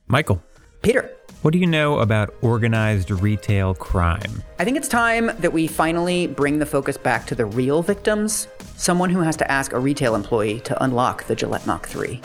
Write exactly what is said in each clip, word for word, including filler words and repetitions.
Michael. Peter. What do you know about organized retail crime? I think it's time that we finally bring the focus back to the real victims, someone who has to ask a retail employee to unlock the Gillette Mach three.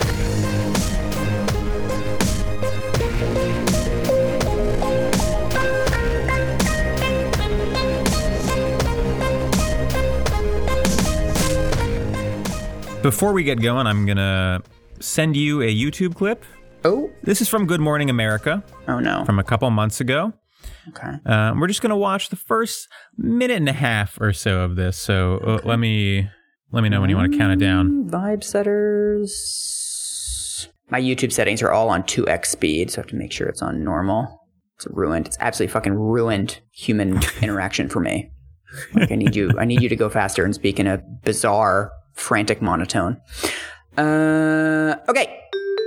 Before we get going, I'm going to send you a YouTube clip. Oh. This is from Good Morning America. Oh, no. From a couple months ago. Okay. Uh, we're just going to watch the first minute and a half or so of this. So uh, let me let me know when you want to count it down. Vibe setters. My YouTube settings are all on two x speed, so I have to make sure it's on normal. It's ruined. It's absolutely fucking ruined human interaction for me. Like I need you. I need you to go faster and speak in a bizarre, frantic monotone. Uh, okay.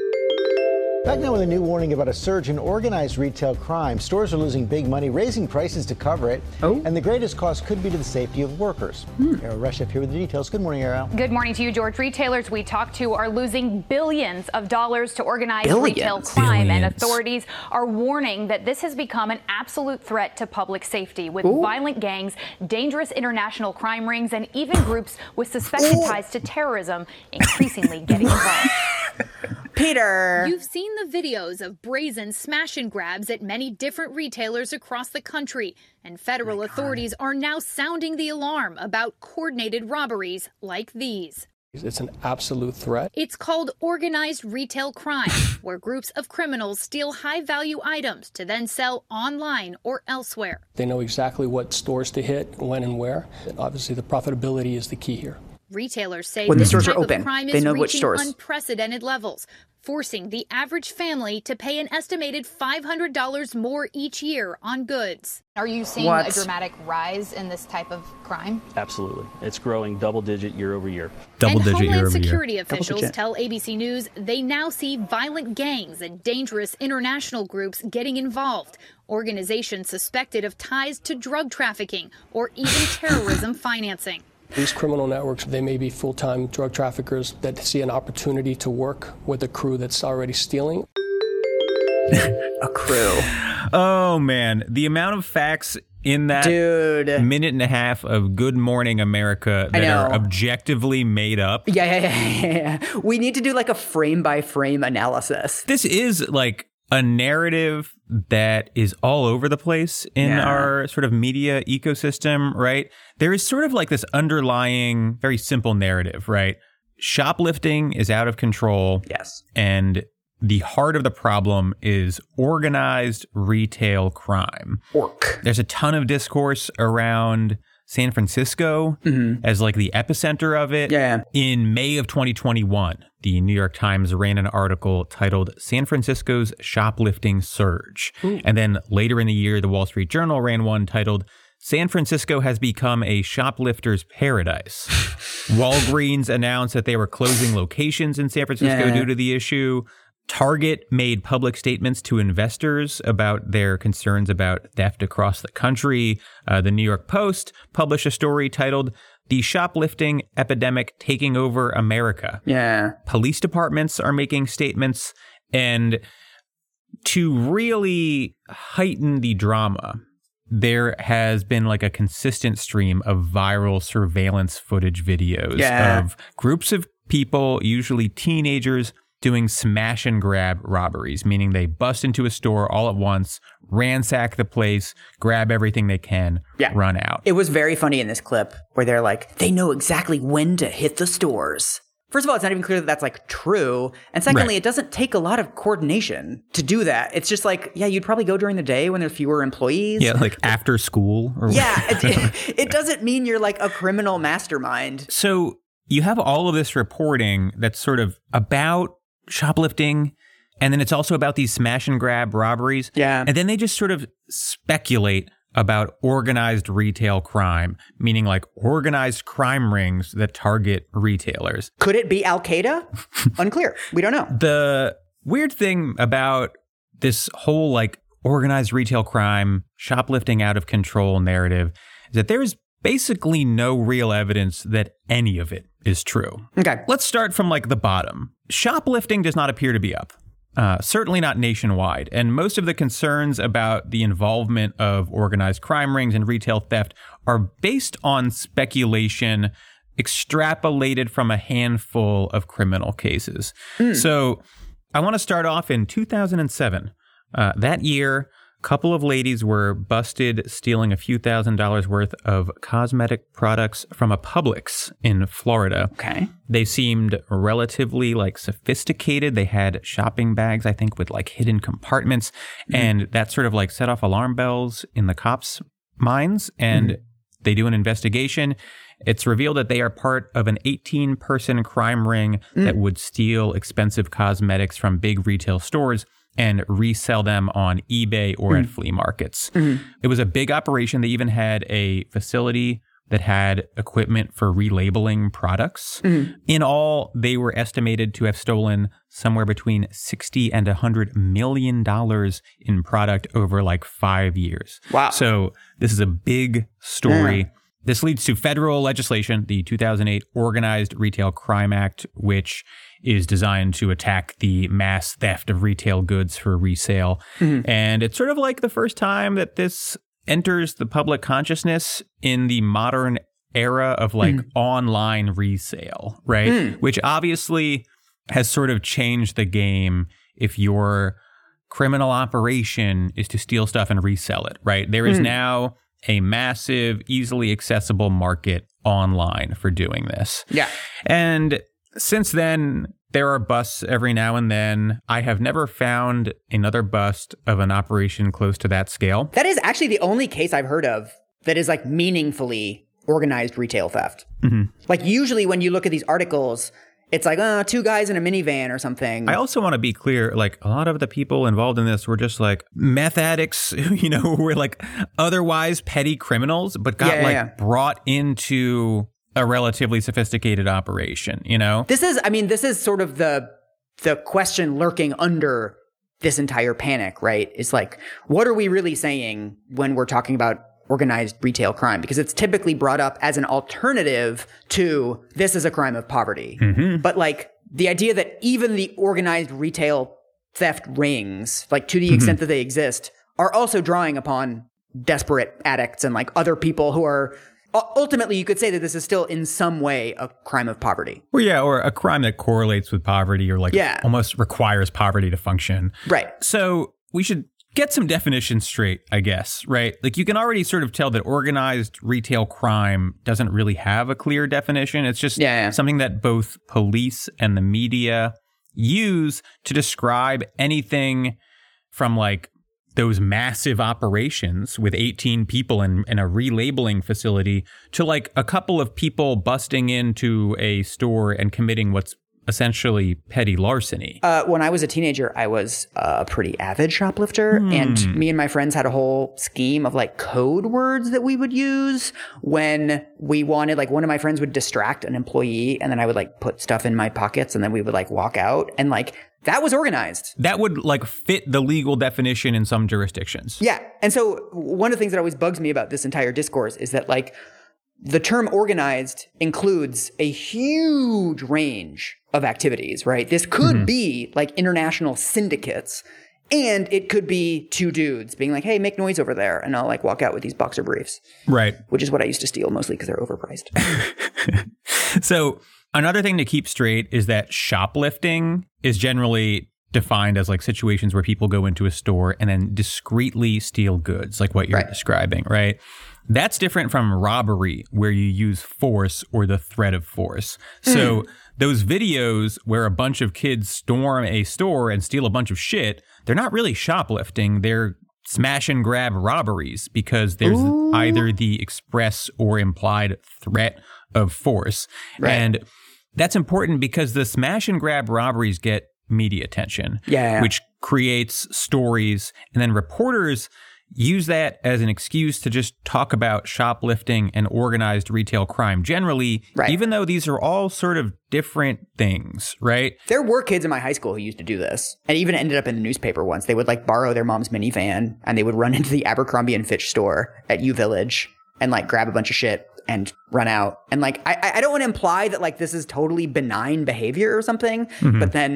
Back now with a new warning about a surge in organized retail crime. Stores are losing big money, raising prices to cover it. Oh. And the greatest cost could be to the safety of workers. Hmm. Ariel Reshef here with the details. Good morning, Ariel. Good morning to you, George. Retailers we talked to are losing billions of dollars to organized Billions. retail crime. Billions. And authorities are warning that this has become an absolute threat to public safety, with Ooh. violent gangs, dangerous international crime rings, and even groups with suspected Ooh. ties to terrorism increasingly getting involved. Peter. You've seen the videos of brazen smash and grabs at many different retailers across the country, and federal authorities are now sounding the alarm about coordinated robberies like these. It's an absolute threat. It's called organized retail crime, where groups of criminals steal high-value items to then sell online or elsewhere. They know exactly what stores to hit, when and where. Obviously, the profitability is the key here. Retailers say When the this stores type are open, of crime they is know which reaching stores. unprecedented levels, forcing the average family to pay an estimated five hundred dollars more each year on goods. Are you seeing What? a dramatic rise in this type of crime? Absolutely. It's growing double digit year over year. Double and digit year Homeland over year. Security officials digit. tell A B C News they now see violent gangs and dangerous international groups getting involved, organizations suspected of ties to drug trafficking or even terrorism financing. These criminal networks, they may be full-time drug traffickers that see an opportunity to work with a crew that's already stealing. A crew. Oh, man. The amount of facts in that Dude. minute and a half of Good Morning America I that know. are objectively made up. Yeah, yeah, yeah, yeah, yeah. We need to do like a frame by frame analysis. This is like a narrative that is all over the place in Yeah. our sort of media ecosystem, right? There is sort of like this underlying, very simple narrative, right? Shoplifting is out of control. Yes. And the heart of the problem is organized retail crime. Orc. There's a ton of discourse around San Francisco Mm-hmm. as like the epicenter of it. Yeah. In May of twenty twenty-one, the New York Times ran an article titled San Francisco's Shoplifting Surge. Ooh. And then later in the year, the Wall Street Journal ran one titled San Francisco has become a shoplifter's paradise. Walgreens announced that they were closing locations in San Francisco Yeah. due to the issue. Target made public statements to investors about their concerns about theft across the country. Uh, the New York Post published a story titled The Shoplifting Epidemic Taking Over America. Yeah. Police departments are making statements. And to really heighten the drama, there has been like a consistent stream of viral surveillance footage videos Yeah. of groups of people, usually teenagers, doing smash and grab robberies, meaning they bust into a store all at once, ransack the place, grab everything they can, Yeah. run out. It was very funny in this clip where they're like, they know exactly when to hit the stores. First of all, it's not even clear that that's like true. And secondly, Right. it doesn't take a lot of coordination to do that. It's just like, yeah, you'd probably go during the day when there's fewer employees. Yeah, like after school. Or Yeah, it, it doesn't mean you're like a criminal mastermind. So you have all of this reporting that's sort of about shoplifting, and then it's also about these smash and grab robberies. Yeah. And then they just sort of speculate about organized retail crime, meaning like organized crime rings that target retailers. Could it be Al Qaeda? Unclear. We don't know. The weird thing about this whole like organized retail crime, shoplifting out of control narrative is that there's basically no real evidence that any of it is true. Okay. Let's start from like the bottom. Shoplifting does not appear to be up. Uh, certainly not nationwide. And most of the concerns about the involvement of organized crime rings and retail theft are based on speculation extrapolated from a handful of criminal cases. Mm. So I want to start off in two thousand seven. Uh, that year, a couple of ladies were busted stealing a few thousand dollars worth of cosmetic products from a Publix in Florida. Okay. They seemed relatively like sophisticated. They had shopping bags, I think, with like hidden compartments. Mm-hmm. And that sort of like set off alarm bells in the cops' minds. And mm-hmm. they do an investigation. It's revealed that they are part of an eighteen-person crime ring mm. that would steal expensive cosmetics from big retail stores and resell them on eBay or mm. at flea markets. Mm-hmm. It was a big operation. They even had a facility that had equipment for relabeling products. Mm-hmm. In all, they were estimated to have stolen somewhere between sixty and one hundred million dollars in product over like five years. Wow. So this is a big story. Yeah. This leads to federal legislation, the two thousand eight Organized Retail Crime Act, which is designed to attack the mass theft of retail goods for resale. Mm-hmm. And it's sort of like the first time that this enters the public consciousness in the modern era of like mm. online resale, right? Mm. Which obviously has sort of changed the game if your criminal operation is to steal stuff and resell it, right? There is mm. now a massive, easily accessible market online for doing this. Yeah. And since then, there are busts every now and then. I have never found another bust of an operation close to that scale. That is actually the only case I've heard of that is like meaningfully organized retail theft. Mm-hmm. Like usually when you look at these articles, it's like, oh, two guys in a minivan or something. I also want to be clear, like a lot of the people involved in this were just like meth addicts, you know, who were like otherwise petty criminals, but got yeah, yeah, like yeah. brought into a relatively sophisticated operation, you know? This is, I mean, this is sort of the the question lurking under this entire panic, right? It's like, what are we really saying when we're talking about organized retail crime? Because it's typically brought up as an alternative to this is a crime of poverty. Mm-hmm. But like the idea that even the organized retail theft rings, like to the mm-hmm. extent that they exist, are also drawing upon desperate addicts and like other people who are ultimately, you could say that this is still in some way a crime of poverty. Well, yeah, or a crime that correlates with poverty or like yeah. almost requires poverty to function. Right. So we should get some definitions straight, I guess, right? Like you can already sort of tell that organized retail crime doesn't really have a clear definition. It's just yeah, yeah. something that both police and the media use to describe anything from like those massive operations with eighteen people in, in a relabeling facility to like a couple of people busting into a store and committing what's essentially petty larceny. Uh, when I was a teenager, I was a pretty avid shoplifter. Hmm. And me and my friends had a whole scheme of like code words that we would use when we wanted, like one of my friends would distract an employee and then I would like put stuff in my pockets and then we would like walk out and like that was organized. That would like fit the legal definition in some jurisdictions. Yeah. And so one of the things that always bugs me about this entire discourse is that like the term organized includes a huge range of activities, right? This could mm-hmm. be like international syndicates, and it could be two dudes being like, hey, make noise over there. And I'll like walk out with these boxer briefs. Right. Which is what I used to steal mostly because they're overpriced. So another thing to keep straight is that shoplifting is generally defined as like situations where people go into a store and then discreetly steal goods, like what you're right. describing, right? That's different from robbery, where you use force or the threat of force. Mm. So those videos where a bunch of kids storm a store and steal a bunch of shit, they're not really shoplifting. They're smash and grab robberies because there's Ooh. either the express or implied threat of force. Right. And that's important because the smash and grab robberies get media attention, yeah. which creates stories. And then reporters use that as an excuse to just talk about shoplifting and organized retail crime generally, right. even though these are all sort of different things, right? There were kids in my high school who used to do this and even ended up in the newspaper once. They would like borrow their mom's minivan and they would run into the Abercrombie and Fitch store at U Village and like grab a bunch of shit and run out. And like, I, I don't want to imply that like this is totally benign behavior or something, mm-hmm. but then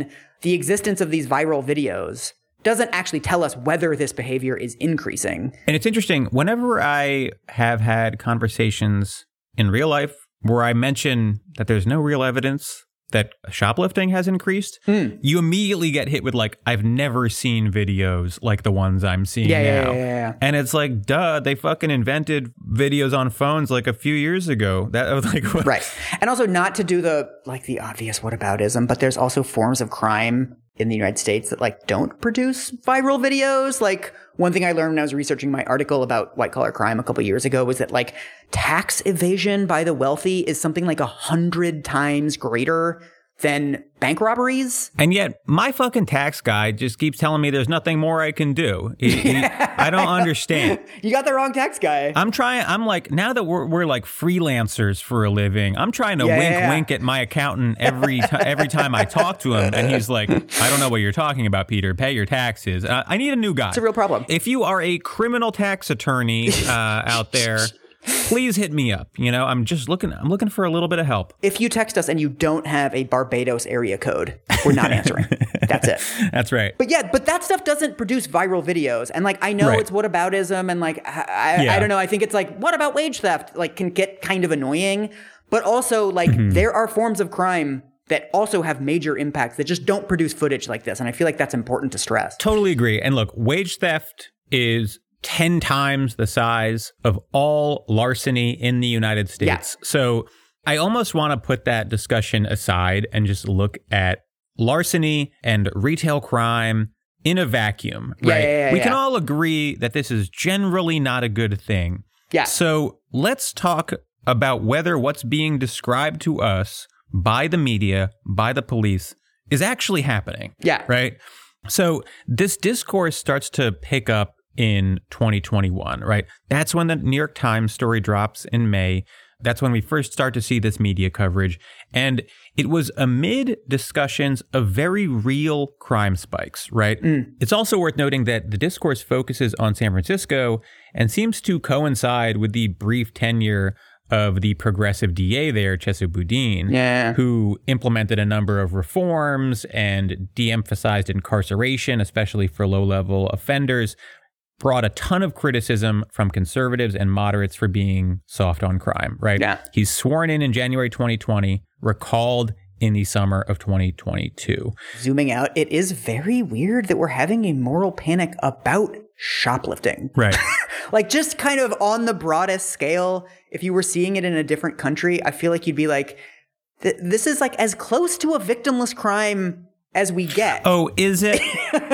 the existence of these viral videos doesn't actually tell us whether this behavior is increasing. And it's interesting, whenever I have had conversations in real life where I mention that there's no real evidence that shoplifting has increased, mm. you immediately get hit with like, I've never seen videos like the ones I'm seeing yeah, now. Yeah, yeah, yeah. And it's like, duh, they fucking invented videos on phones like a few years ago. That was like, what? Right. And also not to do the, like the obvious whataboutism, but there's also forms of crime in the United States that like don't produce viral videos. Like one thing I learned when I was researching my article about white collar crime a couple of years ago was that like tax evasion by the wealthy is something like a hundred times greater than bank robberies. And yet my fucking tax guy just keeps telling me there's nothing more I can do. He, he, I don't understand. You got the wrong tax guy. I'm trying. I'm like, now that we're, we're like freelancers for a living, I'm trying to yeah, wink, yeah, yeah. wink at my accountant every t- every time I talk to him. And he's like, I don't know what you're talking about, Peter. Pay your taxes. Uh, I need a new guy. It's a real problem. If you are a criminal tax attorney uh, out there, please hit me up. You know, I'm just looking, I'm looking for a little bit of help. If you text us and you don't have a Barbados area code, we're not answering. That's it. That's right. But yeah, but that stuff doesn't produce viral videos. And like, I know right. it's whataboutism and like, I, yeah. I don't know. I think it's like, what about wage theft? Like can get kind of annoying, but also like mm-hmm. there are forms of crime that also have major impacts that just don't produce footage like this. And I feel like that's important to stress. Totally agree. And look, wage theft is ten times the size of all larceny in the United States. Yeah. So I almost want to put that discussion aside and just look at larceny and retail crime in a vacuum, yeah, right? Yeah, yeah, we yeah. can all agree that this is generally not a good thing. Yeah. So let's talk about whether what's being described to us by the media, by the police, is actually happening. Yeah. Right? So this discourse starts to pick up in twenty twenty-one, right? That's when the New York Times story drops in May. That's when we first start to see this media coverage. And it was amid discussions of very real crime spikes, right? Mm. It's also worth noting that the discourse focuses on San Francisco and seems to coincide with the brief tenure of the progressive D A there, Chesa Boudin, yeah. who implemented a number of reforms and de-emphasized incarceration, especially for low-level offenders, brought a ton of criticism from conservatives and moderates for being soft on crime, right? Yeah. He's sworn in in January twenty twenty, recalled in the summer of twenty twenty-two. Zooming out, it is very weird that we're having a moral panic about shoplifting. Right. Like just kind of on the broadest scale, if you were seeing it in a different country, I feel like you'd be like, th- this is like as close to a victimless crime as we get. Oh, is it?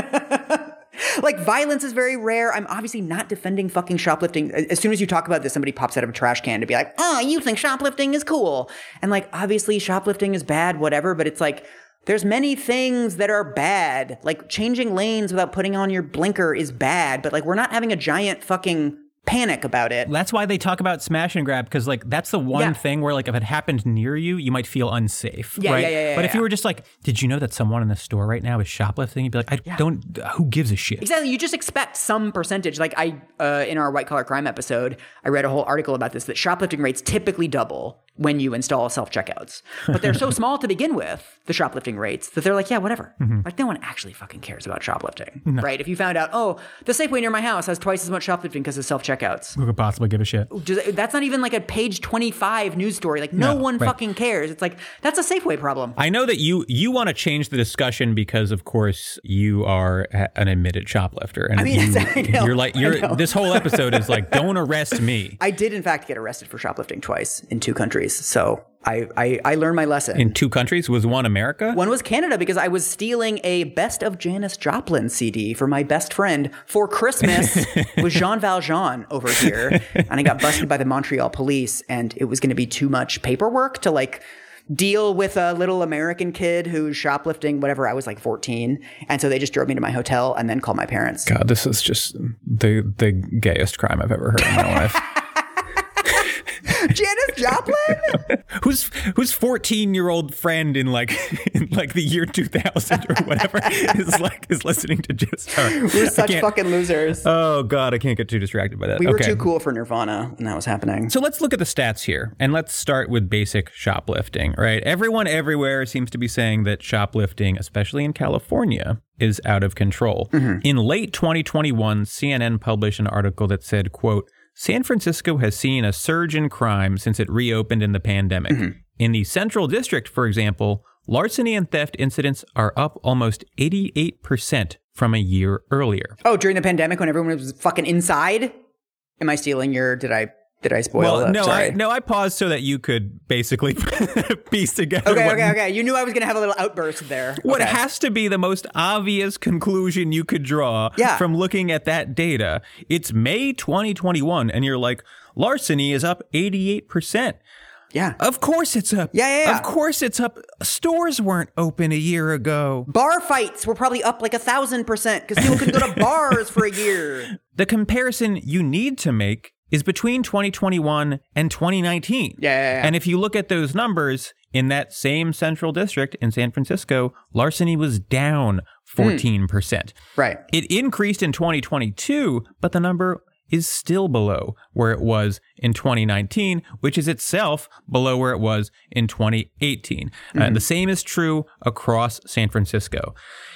Like violence is very rare. I'm obviously not defending fucking shoplifting. As soon as you talk about this, somebody pops out of a trash can to be like, oh, you think shoplifting is cool. And like, obviously shoplifting is bad, whatever. But it's like, there's many things that are bad. Like changing lanes without putting on your blinker is bad. But like, we're not having a giant fucking panic about it. That's why they talk about smash and grab, because like that's the one yeah. thing where like if it happened near you, you might feel unsafe. Yeah, right? yeah, yeah, yeah. But if yeah. you were just like, did you know that someone in the store right now is shoplifting? You'd be like, I yeah. don't. Who gives a shit? Exactly. You just expect some percentage. Like I, uh, in our white collar crime episode, I read a whole article about this, that shoplifting rates typically double when you install self-checkouts. But they're so small to begin with, the shoplifting rates, that they're like, yeah, whatever. Mm-hmm. Like no one actually fucking cares about shoplifting, no. right? If you found out, oh, the Safeway near my house has twice as much shoplifting because of self-checkouts. Who could possibly give a shit? That's not even like a page twenty-five news story. Like no, no one right. fucking cares. It's like, that's a Safeway problem. I know that you you want to change the discussion because, of course, you are an admitted shoplifter. And I mean, you, I know, you're like, you're, this whole episode is like, don't arrest me. I did, in fact, get arrested for shoplifting twice in two countries. So I, I, I learned my lesson. In two countries? Was one America? One was Canada, because I was stealing a Best of Janis Joplin C D for my best friend for Christmas with Jean Valjean over here. And I got busted by the Montreal police, and it was going to be too much paperwork to like deal with a little American kid who's shoplifting, whatever. I was like fourteen. And so they just drove me to my hotel and then called my parents. God, this is just the, the gayest crime I've ever heard in my life. Janis Joplin? whose whose fourteen-year-old friend in like in like the year two thousand or whatever is like is listening to just right. We're such fucking losers. Oh god, I can't get too distracted by that. We were okay. too cool for Nirvana when that was happening. So let's look at the stats here, and let's start with basic shoplifting, right? Everyone everywhere seems to be saying that shoplifting, especially in California, is out of control. Mm-hmm. In late twenty twenty-one, C N N published an article that said, quote, San Francisco has seen a surge in crime since it reopened in the pandemic. Mm-hmm. In the Central District, for example, larceny and theft incidents are up almost eighty-eight percent from a year earlier. Oh, during the pandemic when everyone was fucking inside? Am I stealing your, did I did I spoil well, that? No, Sorry. I, no, I paused so that you could basically piece together. Okay, what, okay, okay. You knew I was going to have a little outburst there. What okay. has to be the most obvious conclusion you could draw yeah. from looking at that data. It's May twenty twenty-one, and you're like, larceny is up eighty-eight percent. Yeah. Of course it's up. Yeah, yeah, yeah. Of course it's up. Stores weren't open a year ago. Bar fights were probably up like a thousand percent because people could go to bars for a year. The comparison you need to make is between twenty twenty-one and twenty nineteen. Yeah, yeah, yeah. And if you look at those numbers, in that same Central District in San Francisco, larceny was down fourteen percent. Mm. Right. It increased in twenty twenty-two, but the number is still below where it was in twenty nineteen, which is itself below where it was in twenty eighteen. Mm-hmm. Uh, the same is true across San Francisco.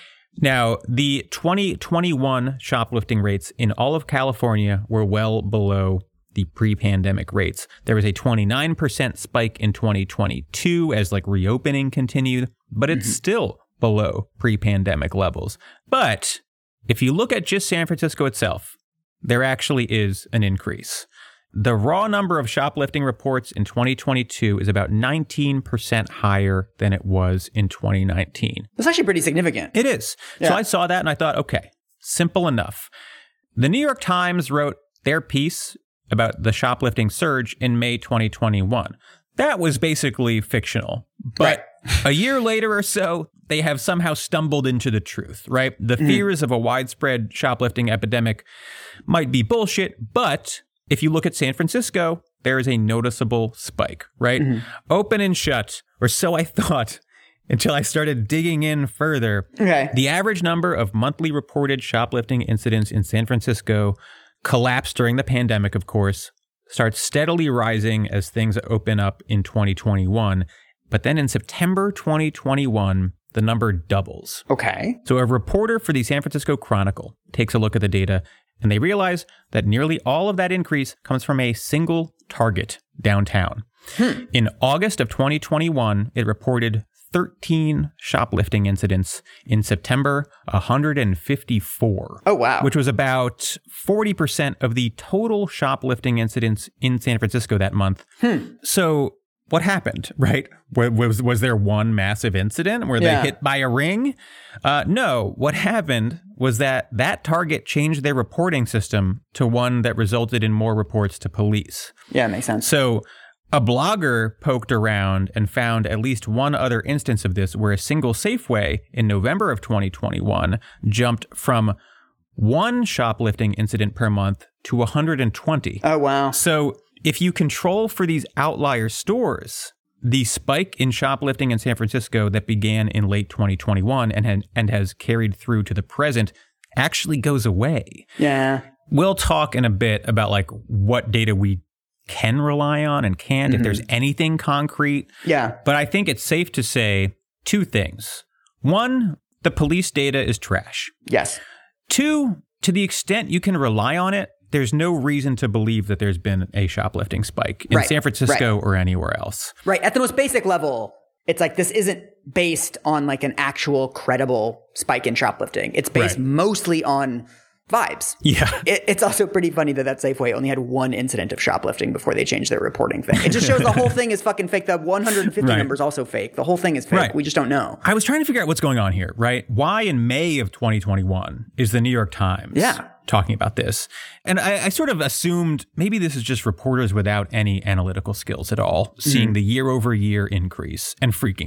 Now, the twenty twenty-one shoplifting rates in all of California were well below the pre-pandemic rates. There was a twenty-nine percent spike in twenty twenty-two as like reopening continued, but it's mm-hmm. still below pre-pandemic levels. But if you look at just San Francisco itself, there actually is an increase. The raw number of shoplifting reports in twenty twenty-two is about nineteen percent higher than it was in twenty nineteen. That's actually pretty significant. It is. Yeah. So I saw that and I thought, okay, simple enough. The New York Times wrote their piece about the shoplifting surge in May twenty twenty-one. That was basically fictional. But right. a year later or so, they have somehow stumbled into the truth, right? The mm. fears of a widespread shoplifting epidemic might be bullshit, but if you look at San Francisco, there is a noticeable spike, right? Mm-hmm. Open and shut, or so I thought, until I started digging in further. Okay. The average number of monthly reported shoplifting incidents in San Francisco collapsed during the pandemic, of course, starts steadily rising as things open up in twenty twenty-one. But then in September twenty twenty-one, the number doubles. Okay. So a reporter for the San Francisco Chronicle takes a look at the data, and they realize that nearly all of that increase comes from a single target downtown. Hmm. In August of twenty twenty-one, it reported thirteen shoplifting incidents. In September, one hundred fifty-four. Oh, wow. Which was about forty percent of the total shoplifting incidents in San Francisco that month. Hmm. So what happened, right? Was, was there one massive incident? Were yeah. they hit by a ring? Uh, no. What happened was that that target changed their reporting system to one that resulted in more reports to police. Yeah, makes sense. So a blogger poked around and found at least one other instance of this where a single Safeway in November of twenty twenty-one jumped from one shoplifting incident per month to one hundred twenty. Oh, wow. So if you control for these outlier stores, the spike in shoplifting in San Francisco that began in late twenty twenty-one and had, and has carried through to the present actually goes away. Yeah. We'll talk in a bit about like what data we can rely on and can't, mm-hmm. if there's anything concrete. Yeah. But I think it's safe to say two things. One, the police data is trash. Yes. Two, to the extent you can rely on it, there's no reason to believe that there's been a shoplifting spike in right. San Francisco right. or anywhere else. Right. At the most basic level, it's like this isn't based on like an actual credible spike in shoplifting. It's based right. mostly on vibes. Yeah. It, it's also pretty funny that that Safeway only had one incident of shoplifting before they changed their reporting thing. It just shows the whole thing is fucking fake. The one hundred fifty right. number is also fake. The whole thing is fake. Right. We just don't know. I was trying to figure out what's going on here, right? Why in May of twenty twenty-one is the New York Times yeah. talking about this? And I, I sort of assumed maybe this is just reporters without any analytical skills at all, seeing mm-hmm. the year over year increase and freaking out.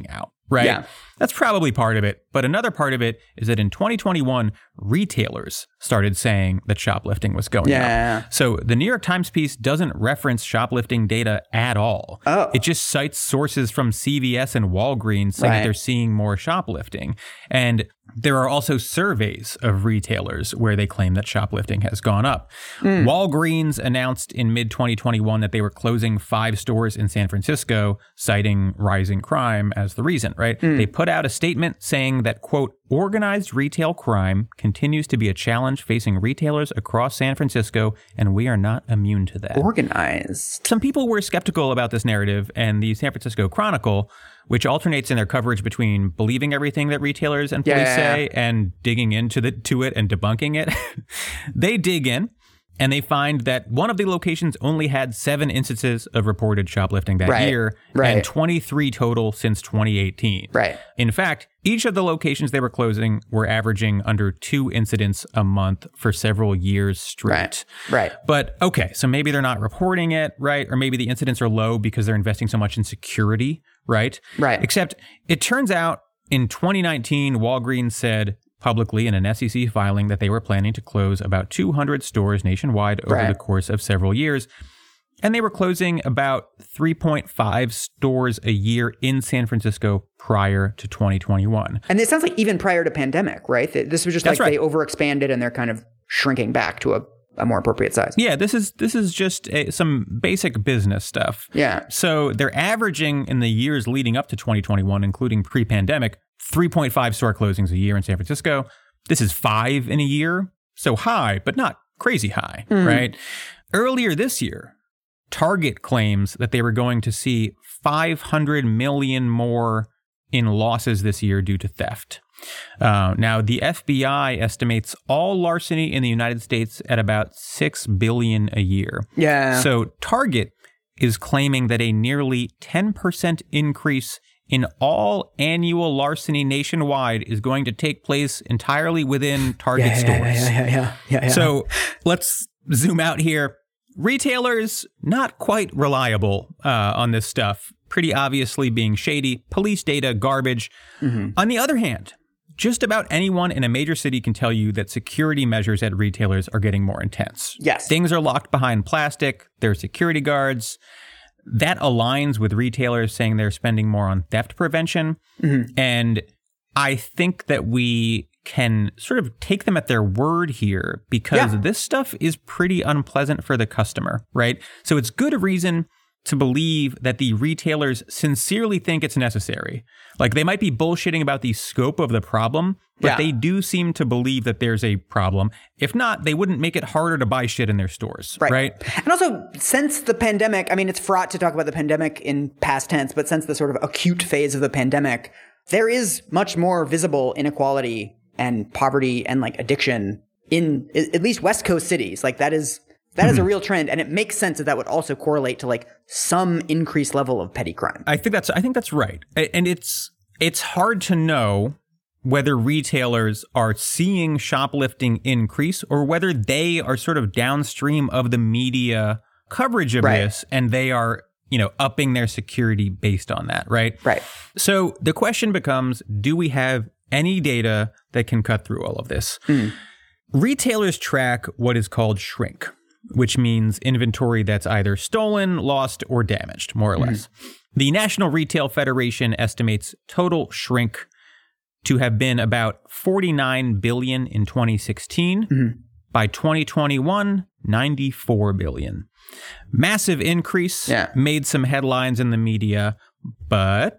right? Yeah. That's probably part of it. But another part of it is that in twenty twenty-one, retailers started saying that shoplifting was going Yeah. up. So the New York Times piece doesn't reference shoplifting data at all. Oh. It just cites sources from C V S and Walgreens saying Right. that they're seeing more shoplifting. And there are also surveys of retailers where they claim that shoplifting has gone up. Mm. Walgreens announced in mid twenty twenty-one that they were closing five stores in San Francisco, citing rising crime as the reason, right? Mm. They put out a statement saying that, quote, organized retail crime continues to be a challenge facing retailers across San Francisco, and we are not immune to that. Organized. Some people were skeptical about this narrative, and the San Francisco Chronicle, which alternates in their coverage between believing everything that retailers and police Yeah, yeah, yeah. say and digging into the to it and debunking it, they dig in and they find that one of the locations only had seven instances of reported shoplifting that Right, year right. and twenty-three total since twenty eighteen. Right. In fact, each of the locations they were closing were averaging under two incidents a month for several years straight. Right. But okay, so maybe they're not reporting it, right? Or maybe the incidents are low because they're investing so much in security, right? Right. Except it turns out in twenty nineteen, Walgreens said publicly in an S E C filing that they were planning to close about two hundred stores nationwide over Right. the course of several years. And they were closing about three point five stores a year in San Francisco prior to twenty twenty-one. And it sounds like even prior to pandemic, right? Th- This was just That's like they right. overexpanded and they're kind of shrinking back to a, a more appropriate size. Yeah, this is this is just a, some basic business stuff. Yeah. So they're averaging in the years leading up to twenty twenty-one, including pre-pandemic, three point five store closings a year in San Francisco. This is five in a year. So high, but not crazy high, Mm. right? Earlier this year, Target claims that they were going to see five hundred million more in losses this year due to theft. Uh, now, the F B I estimates all larceny in the United States at about six billion dollars a year. Yeah. So Target is claiming that a nearly ten percent increase in all annual larceny nationwide is going to take place entirely within Target yeah, stores. yeah, yeah, yeah, yeah, yeah, yeah. So let's zoom out here. Retailers, not quite reliable uh, on this stuff, pretty obviously being shady. Police data, garbage. Mm-hmm. On the other hand, just about anyone in a major city can tell you that security measures at retailers are getting more intense. Yes. Things are locked behind plastic. There are security guards. That aligns with retailers saying they're spending more on theft prevention. Mm-hmm. And I think that we can sort of take them at their word here because Yeah. this stuff is pretty unpleasant for the customer, right? So it's good reason to believe that the retailers sincerely think it's necessary. Like they might be bullshitting about the scope of the problem, but Yeah. they do seem to believe that there's a problem. If not, they wouldn't make it harder to buy shit in their stores, right? Right. And also, since the pandemic, I mean, it's fraught to talk about the pandemic in past tense, but since the sort of acute phase of the pandemic, there is much more visible inequality and poverty and like addiction in at least West Coast cities. Like that is that is a real trend, and it makes sense that that would also correlate to like some increased level of petty crime. I think that's I think that's right. A- And it's it's hard to know whether retailers are seeing shoplifting increase or whether they are sort of downstream of the media coverage of Right. this and they are, you know, upping their security based on that, right? Right. So the question becomes, do we have any data that can cut through all of this? Mm. Retailers track what is called shrink, which means inventory that's either stolen, lost, or damaged, more or less. The National Retail Federation estimates total shrink to have been about forty-nine billion dollars in twenty sixteen. Mm-hmm. By twenty twenty-one, ninety-four billion dollars. Massive increase, Yeah. made some headlines in the media, but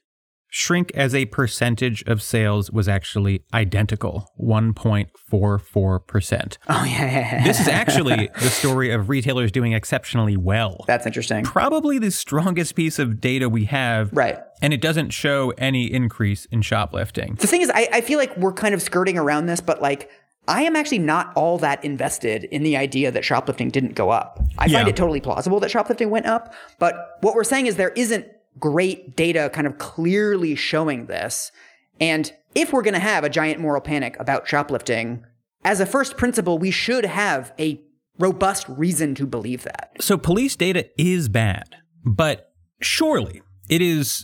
shrink as a percentage of sales was actually identical, one point four four percent. Oh, yeah, yeah, yeah. This is actually the story of retailers doing exceptionally well. That's interesting. Probably the strongest piece of data we have. Right. And it doesn't show any increase in shoplifting. The thing is, I, I feel like we're kind of skirting around this, but like, I am actually not all that invested in the idea that shoplifting didn't go up. I Yeah. find it totally plausible that shoplifting went up, but what we're saying is there isn't great data kind of clearly showing this. And if we're going to have a giant moral panic about shoplifting, as a first principle, we should have a robust reason to believe that. So police data is bad, but surely it is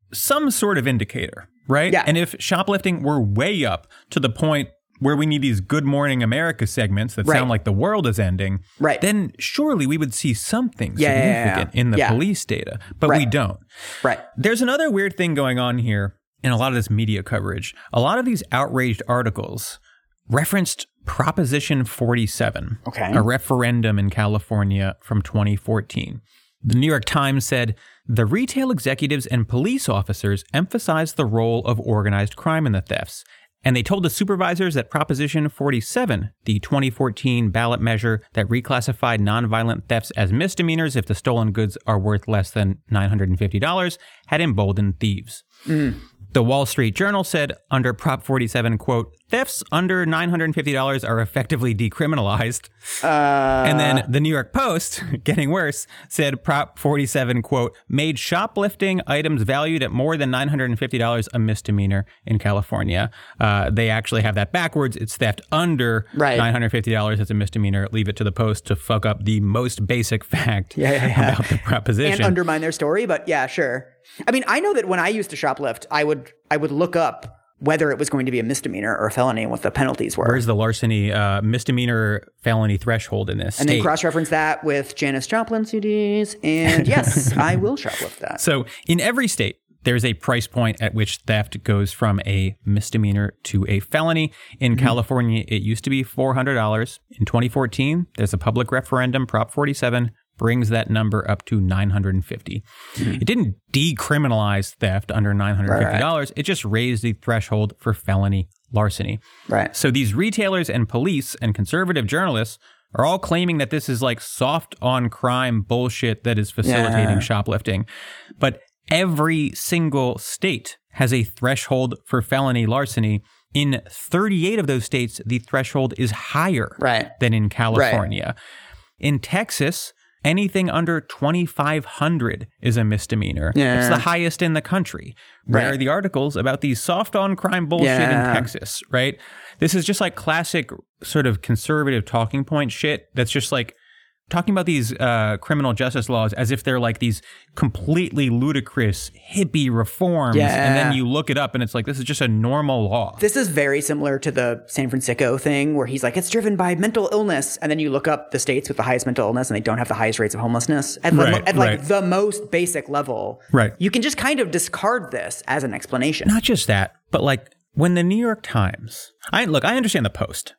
some sort of indicator, right? Yeah. And if shoplifting were way up to the point where we need these Good Morning America segments that Right. sound like the world is ending, Right. then surely we would see something Yeah, yeah, significant yeah. in the Yeah. police data, but Right. we don't. Right. There's another weird thing going on here in a lot of this media coverage. A lot of these outraged articles referenced Proposition forty-seven, Okay. a referendum in California from twenty fourteen. The New York Times said, the retail executives and police officers emphasized the role of organized crime in the thefts. And they told the supervisors that Proposition forty-seven, the twenty fourteen ballot measure that reclassified nonviolent thefts as misdemeanors if the stolen goods are worth less than nine hundred fifty dollars, had emboldened thieves. Mm. The Wall Street Journal said under Prop forty-seven, quote, thefts under nine hundred fifty dollars are effectively decriminalized. Uh, And then the New York Post, getting worse, said Prop forty-seven, quote, made shoplifting items valued at more than nine hundred fifty dollars a misdemeanor in California. Uh, they actually have that backwards. It's theft under Right. nine hundred fifty dollars as a misdemeanor. Leave it to the Post to fuck up the most basic fact Yeah, yeah, yeah. about the proposition. and undermine their story, but yeah, sure. I mean, I know that when I used to shoplift, I would I would look up whether it was going to be a misdemeanor or a felony and what the penalties were. Where's the larceny uh, misdemeanor felony threshold in this and state? then cross-reference that with Janis Joplin C Ds, and yes, I will shoplift that. So in every state, there's a price point at which theft goes from a misdemeanor to a felony. In mm-hmm. California, it used to be four hundred dollars. In twenty fourteen, there's a public referendum, Prop forty-seven, brings that number up to nine hundred fifty dollars. Mm-hmm. It didn't decriminalize theft under nine hundred fifty dollars. Right. It just raised the threshold for felony larceny. Right. So these retailers and police and conservative journalists are all claiming that this is like soft on crime bullshit that is facilitating yeah. shoplifting. But every single state has a threshold for felony larceny. In thirty-eight of those states, the threshold is higher right. than in California. Right. In Texas, anything under twenty-five hundred is a misdemeanor. Yeah. It's the highest in the country. Where right. are the articles about these soft on crime bullshit yeah. in Texas, right? This is just like classic sort of conservative talking point shit that's just like talking about these uh, criminal justice laws as if they're like these completely ludicrous hippie reforms. Yeah. And then you look it up and it's like, this is just a normal law. This is very similar to the San Francisco thing where he's like, it's driven by mental illness. And then you look up the states with the highest mental illness and they don't have the highest rates of homelessness. At, right, at like right. the most basic level, right. you can just kind of discard this as an explanation. Not just that, but like when the New York Times, I look, I understand the Post.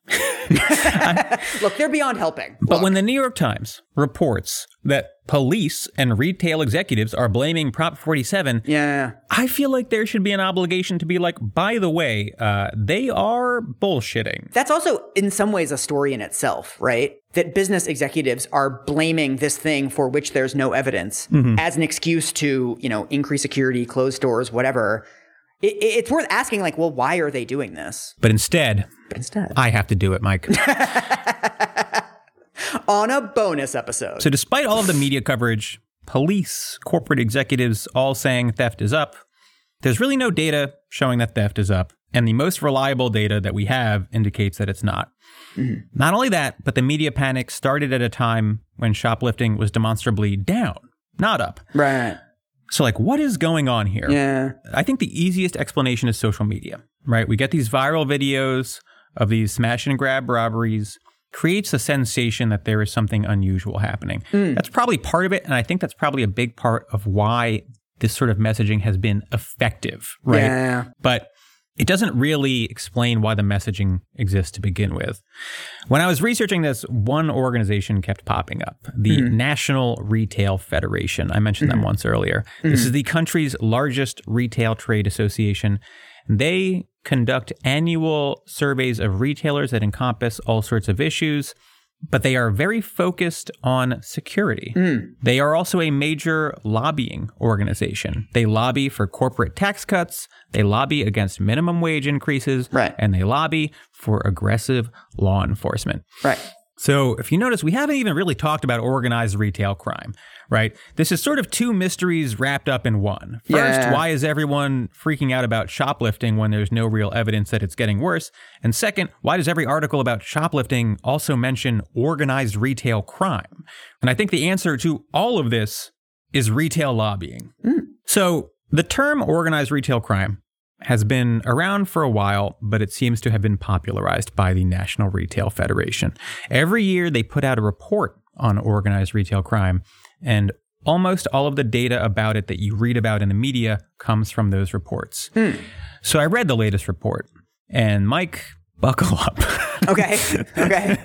I, look, they're beyond helping. But look. when the New York Times reports that police and retail executives are blaming Prop forty-seven, yeah, I feel like there should be an obligation to be like, by the way, uh, they are bullshitting. That's also in some ways a story in itself, right? That business executives are blaming this thing for which there's no evidence mm-hmm. as an excuse to, you know, increase security, close stores, whatever. It, it's worth asking, like, well, why are they doing this? But instead, but instead, I have to do it, Mike. On a bonus episode. So despite all of the media coverage, police, corporate executives all saying theft is up, there's really no data showing that theft is up. And the most reliable data that we have indicates that it's not. Mm-hmm. Not only that, but the media panic started at a time when shoplifting was demonstrably down, not up. Right. So like, what is going on here? Yeah. I think the easiest explanation is social media, right? We get these viral videos of these smash and grab robberies, creates a sensation that there is something unusual happening. Mm. That's probably part of it. And I think that's probably a big part of why this sort of messaging has been effective, right? Yeah. But it doesn't really explain why the messaging exists to begin with. When I was researching this, one organization kept popping up, the mm-hmm. National Retail Federation. I mentioned mm-hmm. them once earlier. Mm-hmm. This is the country's largest retail trade association. They conduct annual surveys of retailers that encompass all sorts of issues, but they are very focused on security. Mm. They are also a major lobbying organization. They lobby for corporate tax cuts, they lobby against minimum wage increases, right. and they lobby for aggressive law enforcement. Right. So if you notice, we haven't even really talked about organized retail crime, right? This is sort of two mysteries wrapped up in one. First, yeah. why is everyone freaking out about shoplifting when there's no real evidence that it's getting worse? And second, why does every article about shoplifting also mention organized retail crime? And I think the answer to all of this is retail lobbying. Mm. So The term organized retail crime has been around for a while, but it seems to have been popularized by the National Retail Federation. Every year they put out a report on organized retail crime, and almost all of the data about it that you read about in the media comes from those reports. Hmm. So I read the latest report, and Mike, buckle up. Okay, okay.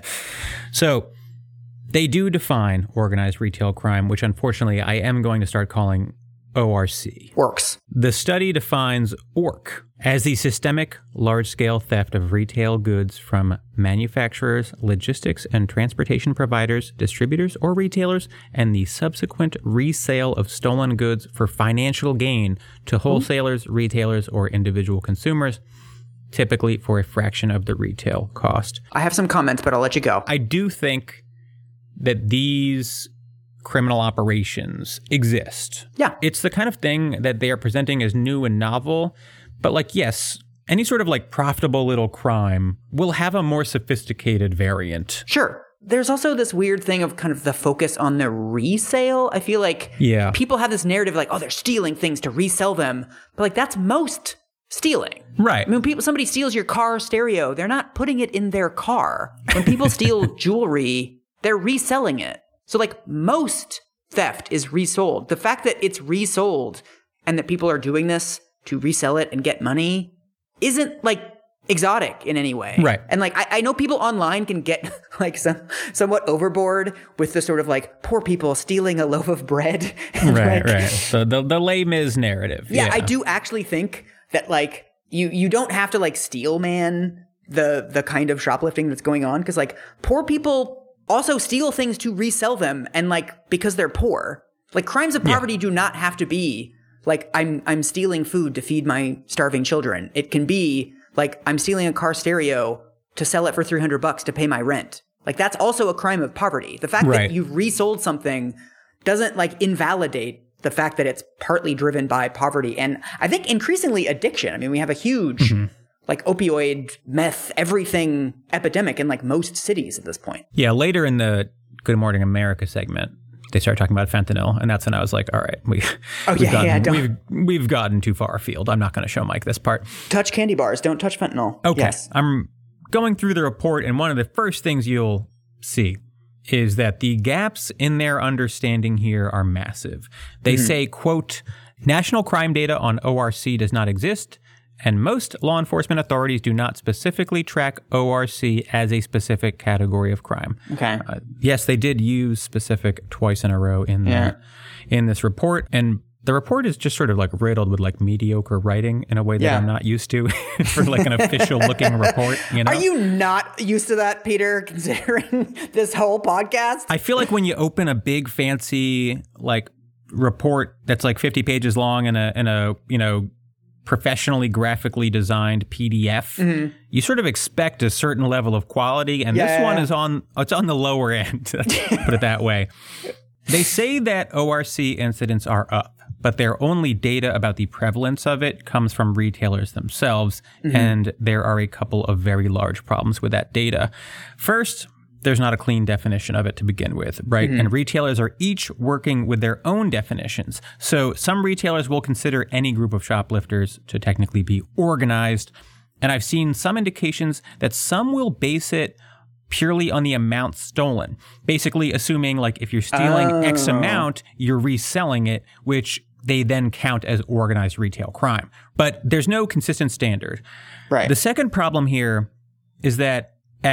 So they do define organized retail crime, which unfortunately I am going to start calling O R C. Works. The study defines O R C as the systemic large-scale theft of retail goods from manufacturers, logistics and transportation providers, distributors or retailers, and the subsequent resale of stolen goods for financial gain to wholesalers, retailers, or individual consumers, typically for a fraction of the retail cost. I have some comments, but I'll let you go. I do think that these criminal operations exist. Yeah. It's the kind of thing that they are presenting as new and novel. But like, yes, any sort of like profitable little crime will have a more sophisticated variant. Sure. There's also this weird thing of kind of the focus on the resale. I feel like yeah. people have this narrative like, oh, they're stealing things to resell them. But like, that's most stealing. Right. I mean, people, somebody steals your car stereo, they're not putting it in their car. When people steal jewelry, they're reselling it. So like most theft is resold. The fact that it's resold and that people are doing this to resell it and get money isn't like exotic in any way. Right. And like, I, I know people online can get like some somewhat overboard with the sort of like poor people stealing a loaf of bread. Right, like, right. So the, the Les Mis narrative. Yeah, yeah, I do actually think that like you, you don't have to like steel man the, the kind of shoplifting that's going on. Cause like poor people also steal things to resell them, and like because they're poor. Like crimes of poverty yeah. do not have to be like I'm I'm stealing food to feed my starving children. It can be like I'm stealing a car stereo to sell it for three hundred bucks to pay my rent. Like that's also a crime of poverty. The fact right. that you've resold something doesn't like invalidate the fact that it's partly driven by poverty and I think increasingly addiction. I mean, we have a huge mm-hmm. like opioid, meth, everything epidemic in like most cities at this point. Yeah, later in the Good Morning America segment, they started talking about fentanyl, and that's when I was like, all right, we, oh, we've, yeah, gotten, yeah, don't. we've, we've gotten too far afield. I'm not going to show Mike this part. Touch candy bars, don't touch fentanyl. Okay, yes. I'm going through the report, and one of the first things you'll see is that the gaps in their understanding here are massive. They mm-hmm. say, quote, national crime data on O R C does not exist, and most law enforcement authorities do not specifically track O R C as a specific category of crime. Okay. Uh, yes, they did use specific twice in a row in yeah. the, in this report, and the report is just sort of like riddled with like mediocre writing in a way that yeah. I'm not used to for like an official looking report. You know? Are you not used to that, Peter, considering this whole podcast? I feel like when you open a big fancy like report that's like fifty pages long in a in a you know professionally graphically designed P D F, mm-hmm. you sort of expect a certain level of quality, and yeah. this one is on it's on the lower end. Put it that way. They say that O R C incidents are up, but their only data about the prevalence of it comes from retailers themselves, mm-hmm. and there are a couple of very large problems with that data. First, there's not a clean definition of it to begin with, right? Mm-hmm. And retailers are each working with their own definitions. So some retailers will consider any group of shoplifters to technically be organized. And I've seen some indications that some will base it purely on the amount stolen, basically assuming like if you're stealing oh. X amount, you're reselling it, which they then count as organized retail crime. But there's no consistent standard. Right. The second problem here is that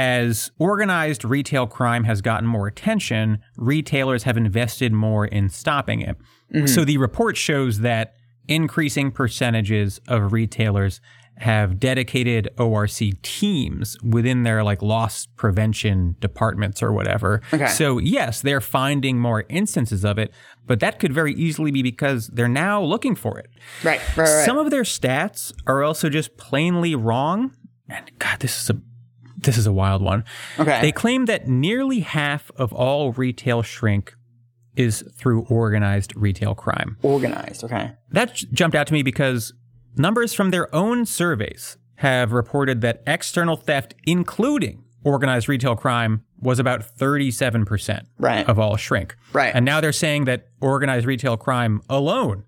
as organized retail crime has gotten more attention, retailers have invested more in stopping it. Mm-hmm. So the report shows that increasing percentages of retailers have dedicated O R C teams within their like loss prevention departments or whatever. Okay. So yes, they're finding more instances of it, but that could very easily be because they're now looking for it. Right, right, right. Some of their stats are also just plainly wrong. And God, this is a This is a wild one. Okay. They claim that nearly half of all retail shrink is through organized retail crime. Organized, okay. That j- jumped out to me because numbers from their own surveys have reported that external theft, including organized retail crime, was about thirty-seven percent right. of all shrink. Right. And now they're saying that organized retail crime alone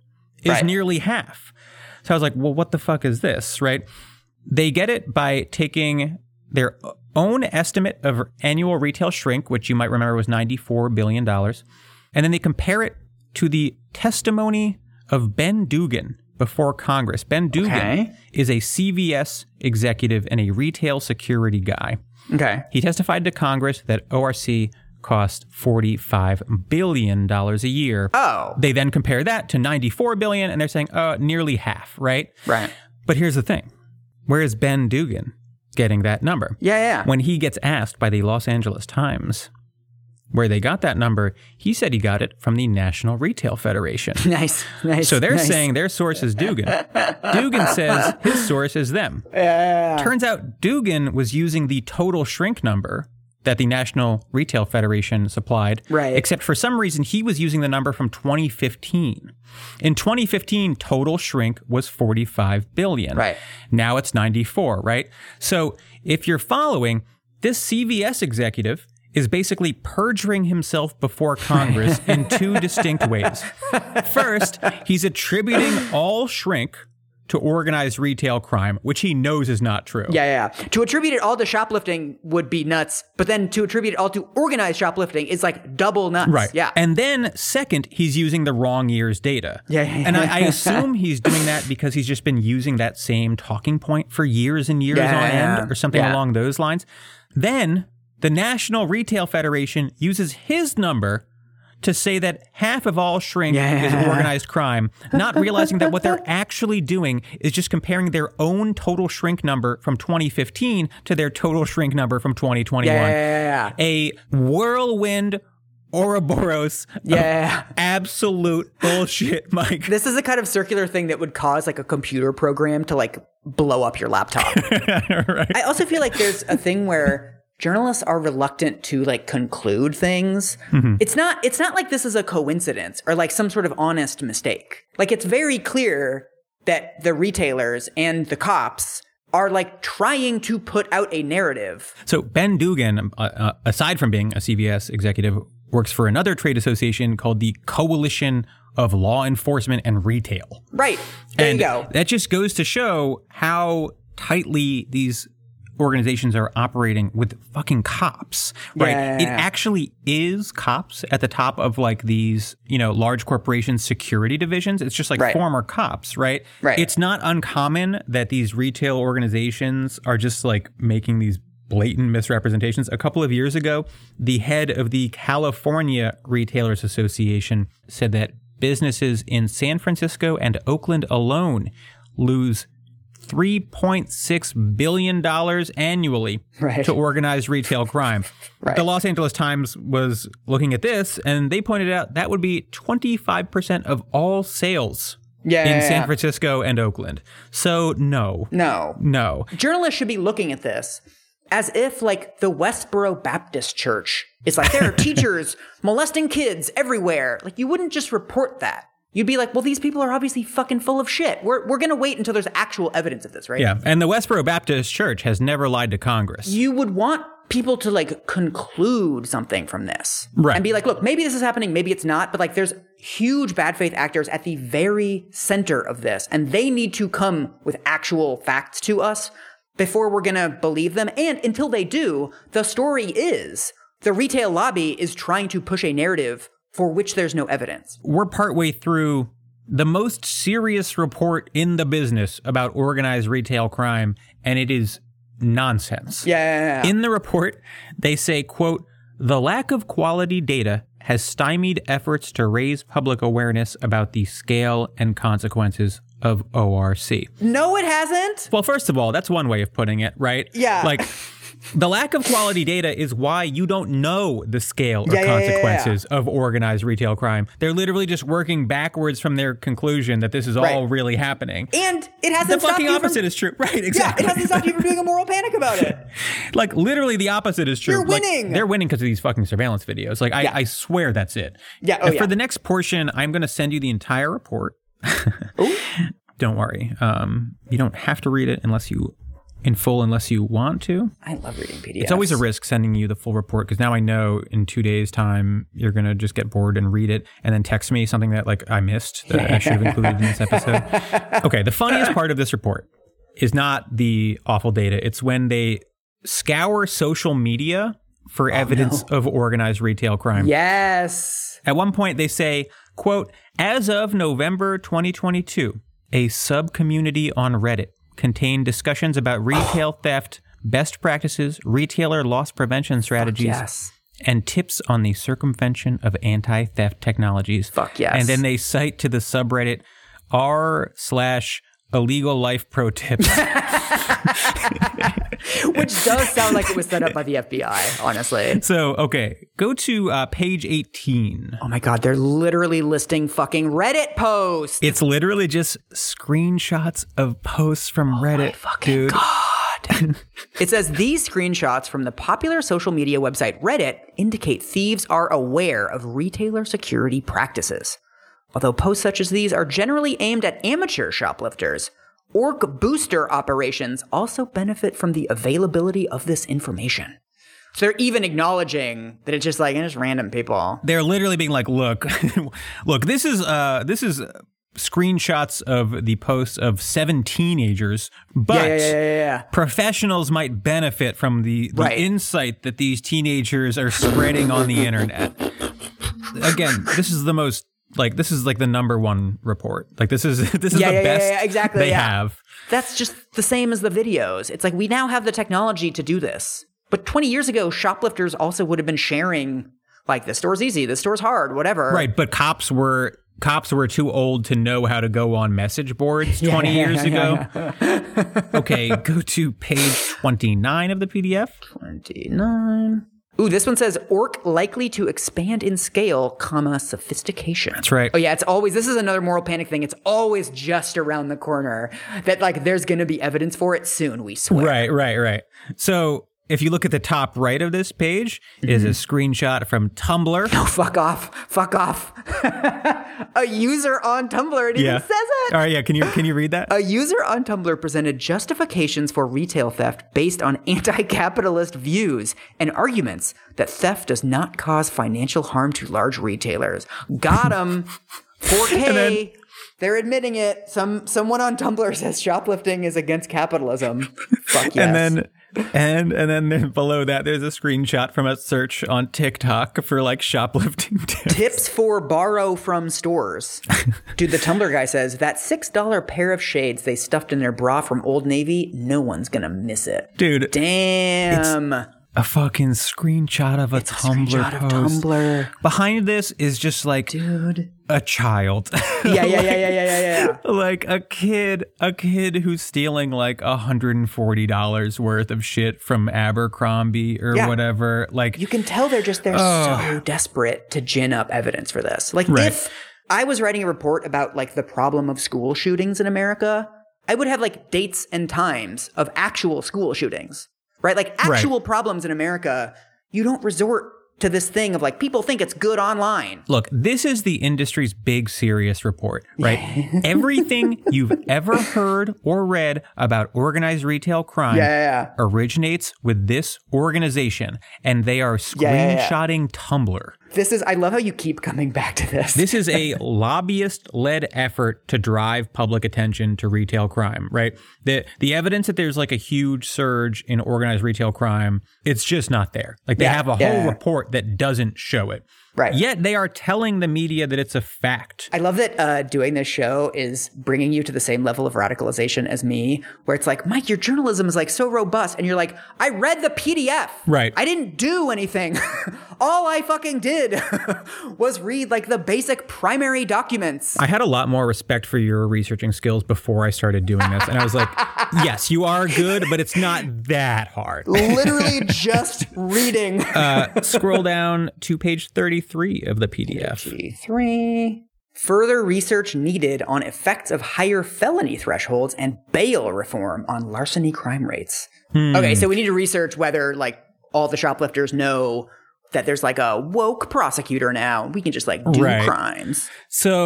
is Right. nearly half. So I was like, well, what the fuck is this, right? They get it by taking their own estimate of annual retail shrink, which you might remember was ninety-four billion dollars, and then they compare it to the testimony of Ben Dugan before Congress. Ben Dugan Okay. is a C V S executive and a retail security guy. Okay. He testified to Congress that O R C cost forty-five billion dollars a year. Oh. They then compare that to ninety-four billion dollars, and they're saying, uh, nearly half, right? Right. But here's the thing. Where is Ben Dugan getting that number? Yeah, yeah. When he gets asked by the Los Angeles Times where they got that number, he said he got it from the National Retail Federation. Nice, nice. So they're nice. saying their source is Dugan. Dugan says his source is them. Yeah. Turns out Dugan was using the total shrink number that the National Retail Federation supplied. Right. Except for some reason, he was using the number from twenty fifteen. In twenty fifteen, total shrink was forty-five billion dollars. Right. Now it's ninety-four, right? So if you're following, this C V S executive is basically perjuring himself before Congress in two distinct ways. First, he's attributing all shrink to organized retail crime, which he knows is not true. Yeah, yeah. To attribute it all to shoplifting would be nuts, but then to attribute it all to organized shoplifting is like double nuts. Right. Yeah. And then second, he's using the wrong year's data. Yeah, yeah, And I, yeah. I assume he's doing that because he's just been using that same talking point for years and years Yeah, on yeah, end or something yeah. along those lines. Then the National Retail Federation uses his number to say that half of all shrink Yeah. is organized crime, not realizing that what they're actually doing is just comparing their own total shrink number from twenty fifteen to their total shrink number from twenty twenty-one. Yeah, yeah, yeah, yeah. A whirlwind Ouroboros Yeah. of absolute bullshit, Mike. This is the kind of circular thing that would cause like a computer program to like blow up your laptop. Right. I also feel like there's a thing where journalists are reluctant to like conclude things. Mm-hmm. It's not it's not like this is a coincidence or like some sort of honest mistake. Like it's very clear that the retailers and the cops are like trying to put out a narrative. So Ben Dugan, uh, uh, aside from being a C V S executive, works for another trade association called the Coalition of Law Enforcement and Retail. Right. There and you go. That just goes to show how tightly these organizations are operating with fucking cops, right? Yeah. It actually is cops at the top of like these, you know, large corporation security divisions. It's just like Right. former cops, right? Right. It's not uncommon that these retail organizations are just like making these blatant misrepresentations. A couple of years ago, the head of the California Retailers Association said that businesses in San Francisco and Oakland alone lose three point six billion dollars annually Right. to organized retail crime. Right. The Los Angeles Times was looking at this, and they pointed out that would be twenty-five percent of all sales Yeah, in yeah, San yeah. Francisco and Oakland. So no, No. no. Journalists should be looking at this as if like the Westboro Baptist Church is like there are teachers molesting kids everywhere. Like you wouldn't just report that. You'd be like, well, these people are obviously fucking full of shit. We're we're gonna wait until there's actual evidence of this, right? Yeah, and the Westboro Baptist Church has never lied to Congress. You would want people to like conclude something from this. Right. And be like, look, maybe this is happening, maybe it's not, but like there's huge bad faith actors at the very center of this, and they need to come with actual facts to us before we're gonna believe them. And until they do, the story is the retail lobby is trying to push a narrative for which there's no evidence. We're partway through the most serious report in the business about organized retail crime, and it is nonsense. Yeah. yeah, yeah. In the report, they say, quote, the lack of quality data has stymied efforts to raise public awareness about the scale and consequences of O R C. No, it hasn't. Well, first of all, that's one way of putting it, right? Yeah. Like, the lack of quality data is why you don't know the scale or Yeah, yeah, yeah, yeah. consequences of organized retail crime. They're literally just working backwards from their conclusion that this is all Right. really happening. And it The hasn't stopped fucking you opposite from, is true. Right, Yeah, exactly. it hasn't stopped you from doing a moral panic about it. Like, literally the opposite is true. You're Like, winning. they're winning because of these fucking surveillance videos. Like, I, Yeah. I swear that's it. Yeah, oh, and for yeah. the next portion, I'm going to send you the entire report. Don't worry. Um, you don't have to read it unless you in full unless you want to. I love reading P D Fs. It's always a risk sending you the full report because now I know in two days' time you're going to just get bored and read it and then text me something that like I missed that I should have included in this episode. Okay, the funniest part of this report is not the awful data. It's when they scour social media for oh, evidence no. of organized retail crime. Yes. At one point they say, quote, as of November twenty twenty-two, a sub-community on Reddit contained discussions about retail theft, best practices, retailer loss prevention strategies, yes. and tips on the circumvention of anti-theft technologies. Fuck yes. And then they cite to the subreddit r slash illegal life pro tips. Which does sound like it was set up by the F B I, honestly. So, okay, go to uh, page eighteen. Oh my God, they're literally listing fucking Reddit posts. It's literally just screenshots of posts from oh Reddit, my fucking dude. God. It says these screenshots from the popular social media website Reddit indicate thieves are aware of retailer security practices. Although posts such as these are generally aimed at amateur shoplifters, Orc booster operations also benefit from the availability of this information. So they're even acknowledging that it's just like, it's just random people. They're literally being like, look, look, this is uh, this is screenshots of the posts of seven teenagers, but yeah, yeah, yeah, yeah, yeah. professionals might benefit from the, the right. insight that these teenagers are spreading on the internet. Again, this is the most Like, this is like the number one report. Like, this is this is yeah, the yeah, best yeah, yeah, exactly, they yeah. have. That's just the same as the videos. It's like we now have the technology to do this. But twenty years ago, shoplifters also would have been sharing, like, this store's easy, this store's hard, whatever. Right, but cops were cops were too old to know how to go on message boards twenty yeah, years yeah, ago. Yeah. Okay, go to page twenty-nine of the P D F. twenty-nine. Ooh, this one says orc likely to expand in scale, comma, sophistication. That's right. Oh yeah, it's always, this is another moral panic thing. It's always just around the corner that like there's going to be evidence for it soon, we swear. Right, right, right. So if you look at the top right of this page, mm-hmm. is a screenshot from Tumblr. No, fuck off. Fuck off. A user on Tumblr, it yeah. even says it. All right, yeah, can you can you read that? A user on Tumblr presented justifications for retail theft based on anti-capitalist views and arguments that theft does not cause financial harm to large retailers. Got 'em. four K. Then, they're admitting it. Some someone on Tumblr says shoplifting is against capitalism. Fuck yes. And then And and then below that, there's a screenshot from a search on TikTok for like shoplifting tips. Tips for borrow from stores. Dude, the Tumblr guy says that six dollar pair of shades they stuffed in their bra from Old Navy, no one's gonna miss it. Dude. Damn. A fucking screenshot of a it's Tumblr a screenshot post. Of Tumblr. Behind this is just like, dude, a child. Yeah, yeah, like, yeah, yeah, yeah, yeah, yeah. Like a kid, a kid who's stealing like one hundred forty dollars worth of shit from Abercrombie or yeah. whatever. Like, you can tell they're just they're uh, so desperate to gin up evidence for this. Like, right. if I was writing a report about like the problem of school shootings in America, I would have like dates and times of actual school shootings. Right? Like actual right. problems in America, you don't resort to this thing of like, people think it's good online. Look, this is the industry's big serious report, right? Everything you've ever heard or read about organized retail crime yeah, yeah, yeah. originates with this organization, and they are screenshotting yeah, yeah, yeah. Tumblr. This is, I love how you keep coming back to this. This is a lobbyist-led effort to drive public attention to retail crime, right? The the evidence that there's like a huge surge in organized retail crime, it's just not there. Like they yeah, have a yeah. whole report that doesn't show it. Right. Yet they are telling the media that it's a fact. I love that uh, doing this show is bringing you to the same level of radicalization as me, where it's like, Mike, your journalism is like so robust. And you're like, I read the P D F. Right. I didn't do anything. All I fucking did was read like the basic primary documents. I had a lot more respect for your researching skills before I started doing this. And I was like, yes, you are good, but it's not that hard. Literally just reading. uh, scroll down to page thirty-three of the P D F. thirty-three. Further research needed on effects of higher felony thresholds and bail reform on larceny crime rates. Hmm. Okay, so we need to research whether like all the shoplifters know that there's like a woke prosecutor now. We can just like do right. crimes. So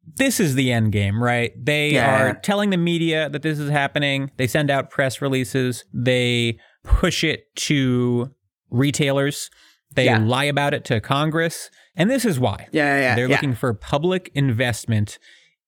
this is the end game, right? They Yeah. are telling the media that this is happening. They send out press releases. They push it to retailers. They Yeah. lie about it to Congress. And this is why. Yeah, yeah, yeah. They're yeah. looking for public investment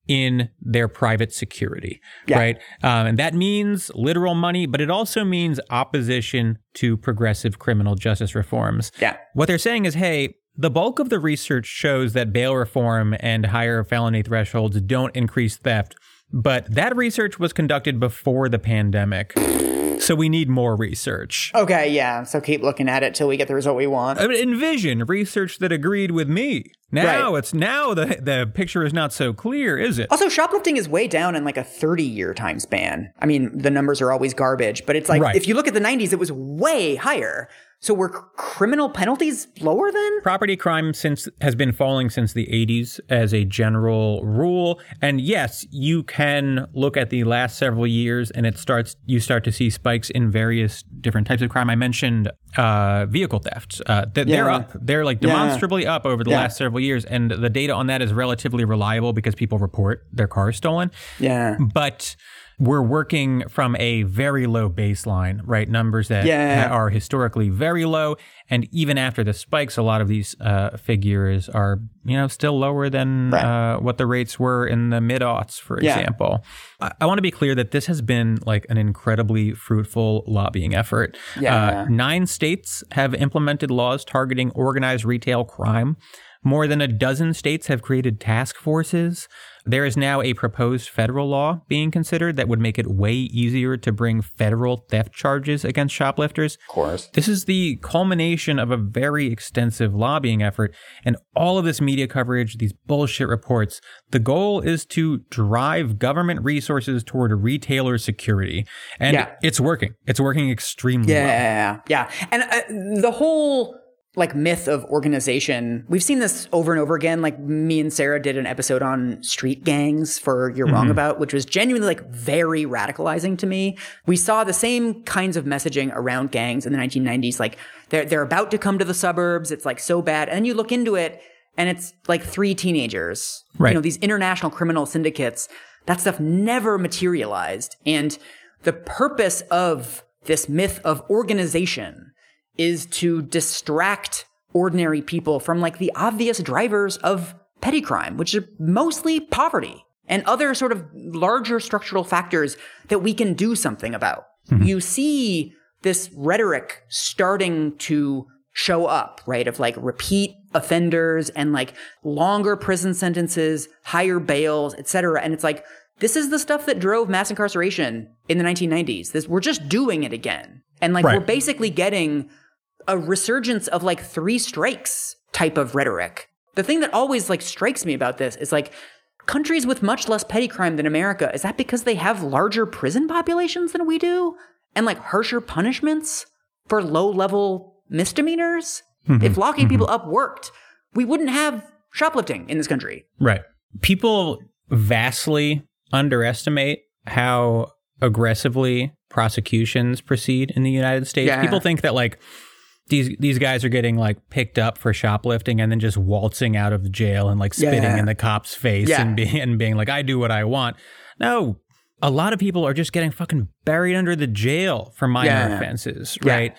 in their private security, Yeah. right? Um, and that means literal money, but it also means opposition to progressive criminal justice reforms. Yeah. What they're saying is, hey, the bulk of the research shows that bail reform and higher felony thresholds don't increase theft, but that research was conducted before the pandemic. So we need more research. Okay, yeah. So keep looking at it till we get the result we want. I mean, envision research that agreed with me. Now Right. it's now the the picture is not so clear, is it? Also, shoplifting is way down in like a thirty-year time span. I mean, the numbers are always garbage, but it's like, Right. if you look at the nineties, it was way higher. So were c- criminal penalties lower then? Property crime since has been falling since the eighties as a general rule. And yes, you can look at the last several years and it starts you start to see spikes in various different types of crime. I mentioned uh, vehicle thefts. Uh, th- They're Yeah. up. They're like Yeah. demonstrably up over the Yeah. last several years. And the data on that is relatively reliable because people report their cars stolen. Yeah. But we're working from a very low baseline, right? Numbers that Yeah. ha- are historically very low. And even after the spikes, a lot of these uh, figures are, you know, still lower than Right. uh, what the rates were in the mid-aughts, for Yeah. example. I, I want to be clear that this has been like an incredibly fruitful lobbying effort. Yeah. Uh, nine states have implemented laws targeting organized retail crime. More than a dozen states have created task forces. There is now a proposed federal law being considered that would make it way easier to bring federal theft charges against shoplifters. Of course. This is the culmination of a very extensive lobbying effort, and all of this media coverage, these bullshit reports. The goal is to drive government resources toward retailer security, and Yeah. it's working. It's working extremely well. Yeah, yeah. And uh, the whole like myth of organization, we've seen this over and over again. Like me and Sarah did an episode on street gangs for You're Wrong About, which was genuinely like very radicalizing to me. We saw the same kinds of messaging around gangs in the nineteen nineties. Like they're, they're about to come to the suburbs. It's like so bad. And then you look into it and it's like three teenagers, Right. you know, these international criminal syndicates. That stuff never materialized. And the purpose of this myth of organization is to distract ordinary people from like the obvious drivers of petty crime, which are mostly poverty and other sort of larger structural factors that we can do something about. Mm-hmm. You see this rhetoric starting to show up, right? Of like repeat offenders and like longer prison sentences, higher bails, et cetera. And it's like, this is the stuff that drove mass incarceration in the nineteen nineties. This, we're just doing it again. And like, Right. we're basically getting a resurgence of like three strikes type of rhetoric. The thing that always like strikes me about this is like countries with much less petty crime than America, is that because they have larger prison populations than we do? And like harsher punishments for low level misdemeanors? Mm-hmm. If locking Mm-hmm. people up worked, we wouldn't have shoplifting in this country. Right. People vastly underestimate how aggressively prosecutions proceed in the United States. Yeah. People think that like these these guys are getting like picked up for shoplifting and then just waltzing out of the jail and like spitting Yeah. in the cop's face Yeah. and being and being like, I do what I want. No. A lot of people are just getting fucking buried under the jail for minor Yeah. offenses, Yeah. right?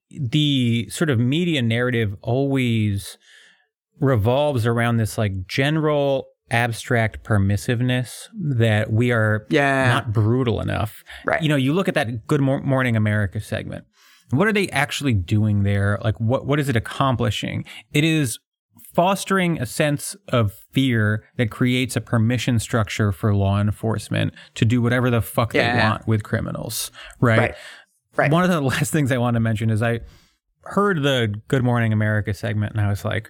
The sort of media narrative always revolves around this like general abstract permissiveness that we are Yeah. not brutal enough. Right. You know, you look at that Good Mor- Morning America segment. What are they actually doing there? Like, what what is it accomplishing? It is fostering a sense of fear that creates a permission structure for law enforcement to do whatever the fuck they Yeah. want with criminals, right? Right. Right. One of the last things I want to mention is I heard the Good Morning America segment and I was like,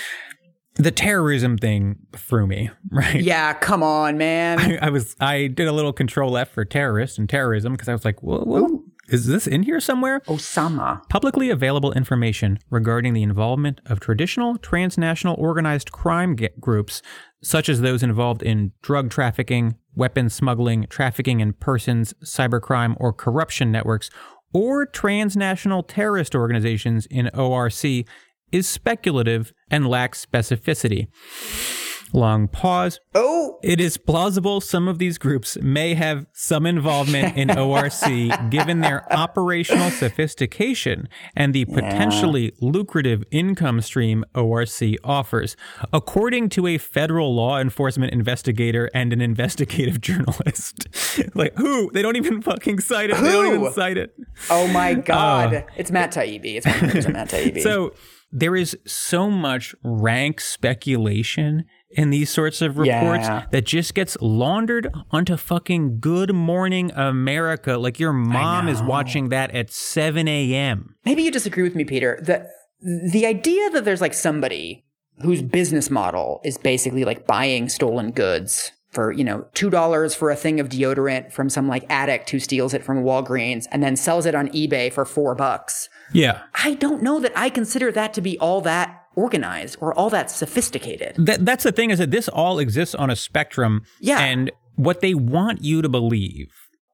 the terrorism thing threw me, right? Yeah, come on, man. I, I was I did a little control F for terrorist and terrorism because I was like, well, well, is this in here somewhere? Osama. Publicly available information regarding the involvement of traditional transnational organized crime ge- groups, such as those involved in drug trafficking, weapons smuggling, trafficking in persons, cybercrime, or corruption networks, or transnational terrorist organizations in O R C, is speculative and lacks specificity. Long pause. Oh! It is plausible some of these groups may have some involvement in O R C given their operational sophistication and the potentially yeah. lucrative income stream O R C offers, according to a federal law enforcement investigator and an investigative journalist. Like, who? They don't even fucking cite it. Who? They don't even cite it. Oh my God. Uh, it's Matt Taibbi. It's one hundred percent Matt Taibbi. So there is so much rank speculation in these sorts of reports yeah. that just gets laundered onto fucking Good Morning America. Like your mom is watching that at seven a.m. Maybe you disagree with me, Peter. The, the idea that there's like somebody whose business model is basically like buying stolen goods for, you know, two dollars for a thing of deodorant from some like addict who steals it from Walgreens and then sells it on eBay for four bucks. Yeah. I don't know that I consider that to be all that organized or all that sophisticated. That, that's the thing, is that this all exists on a spectrum. Yeah. And what they want you to believe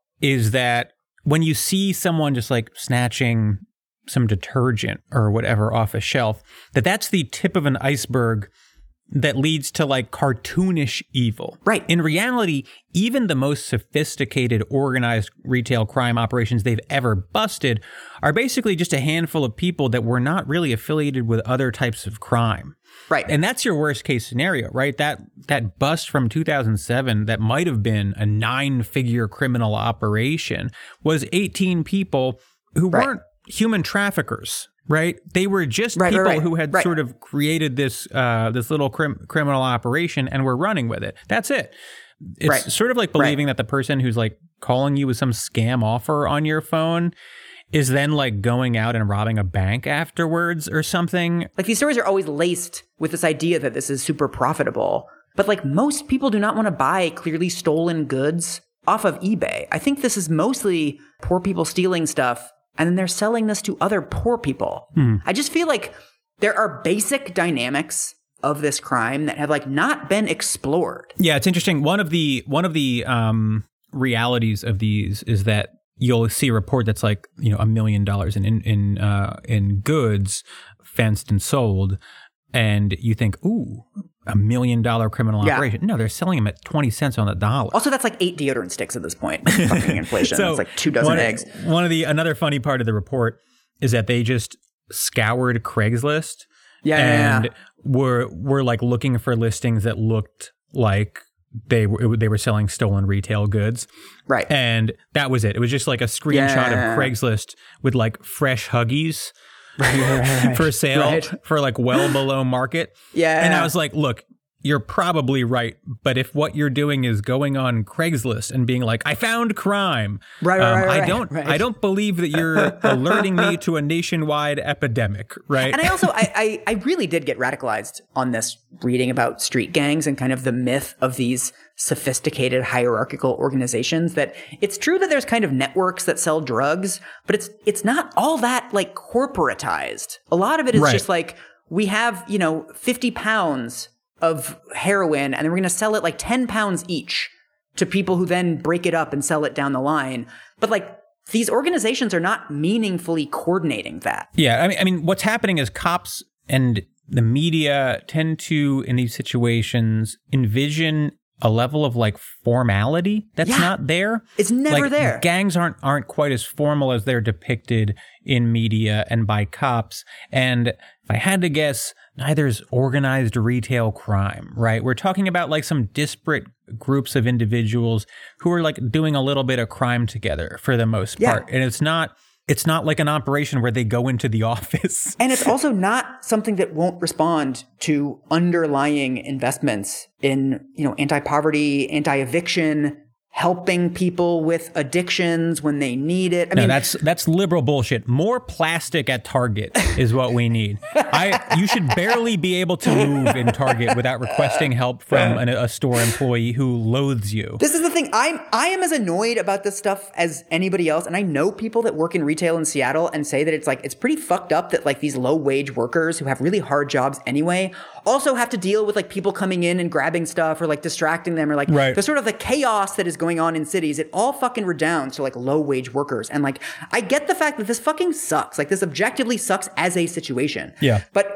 is that when you see someone just like snatching some detergent or whatever off a shelf, that that's the tip of an iceberg that leads to like cartoonish evil. Right. In reality, even the most sophisticated organized retail crime operations they've ever busted are basically just a handful of people that were not really affiliated with other types of crime. Right. And that's your worst case scenario, right? That that bust from two thousand seven that might have been a nine-figure criminal operation was eighteen people who right. weren't human traffickers. Right. They were just right, people right, right. who had right. sort of created this uh, this little crim- criminal operation and were running with it. That's it. It's right. sort of like believing right. that the person who's like calling you with some scam offer on your phone is then like going out and robbing a bank afterwards or something. Like these stories are always laced with this idea that this is super profitable. But like most people do not want to buy clearly stolen goods off of eBay. I think this is mostly poor people stealing stuff and then they're selling this to other poor people. Hmm. I just feel like there are basic dynamics of this crime that have like not been explored. Yeah, it's interesting. One of the one of the um, realities of these is that you'll see a report that's like, you know, a million dollars in in in, uh, in goods fenced and sold, and you think, ooh, a million dollar criminal yeah. operation. No, they're selling them at twenty cents on the dollar. Also, that's like eight deodorant sticks at this point. Fucking inflation. So it's like two dozen one, eggs. One of the another funny part of the report is that they just scoured Craigslist yeah, and yeah, yeah. were were like looking for listings that looked like they were they were selling stolen retail goods. Right. And that was it. It was just like a screenshot yeah. of Craigslist with like fresh Huggies. Right, right, right. for sale right. for like well below market. Yeah. And I was like, look, you're probably right. But if what you're doing is going on Craigslist and being like, I found crime. Right, um, right, right, I don't right. I don't believe that you're alerting me to a nationwide epidemic, right? And I also, I, I, I really did get radicalized on this reading about street gangs and kind of the myth of these sophisticated hierarchical organizations, that it's true that there's kind of networks that sell drugs, but it's it's not all that like corporatized. A lot of it is right. just like, we have, you know, fifty pounds of heroin and then we're going to sell it like ten pounds each to people who then break it up and sell it down the line. But like these organizations are not meaningfully coordinating that. Yeah. I mean, I mean, what's happening is cops and the media tend to, in these situations, envision a level of like formality that's yeah. not there. It's never like, there. Gangs aren't aren't quite as formal as they're depicted in media and by cops. And if I had to guess, neither is organized retail crime, right? We're talking about like some disparate groups of individuals who are like doing a little bit of crime together for the most yeah. part. And it's not It's not like an operation where they go into the office. And it's also not something that won't respond to underlying investments in, you know, anti-poverty, anti-eviction, helping people with addictions when they need it. I no, mean, that's that's liberal bullshit. More plastic at Target is what we need. I you should barely be able to move in Target without requesting help from an, a store employee who loathes you. This is the thing. I'm I am as annoyed about this stuff as anybody else, and I know people that work in retail in Seattle and say that it's like it's pretty fucked up that like these low wage workers who have really hard jobs anyway also have to deal with like people coming in and grabbing stuff or like distracting them or like right. the sort of the chaos that is going on in cities. It all fucking redounds to like low wage workers. And like, I get the fact that this fucking sucks. Like this objectively sucks as a situation. Yeah. But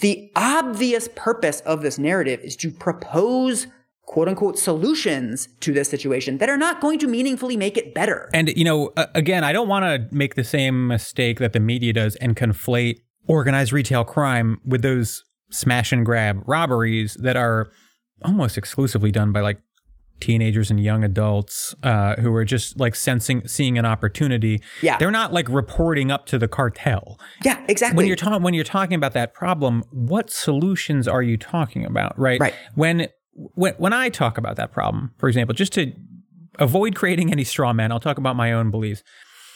the obvious purpose of this narrative is to propose quote unquote solutions to this situation that are not going to meaningfully make it better. And, you know, uh, again, I don't want to make the same mistake that the media does and conflate organized retail crime with those smash and grab robberies that are almost exclusively done by like teenagers and young adults uh, who are just like sensing, seeing an opportunity. Yeah. They're not like reporting up to the cartel. Yeah, exactly. When you're talking, when you're talking about that problem, what solutions are you talking about? Right. Right. When, when, when I talk about that problem, for example, just to avoid creating any straw man, I'll talk about my own beliefs.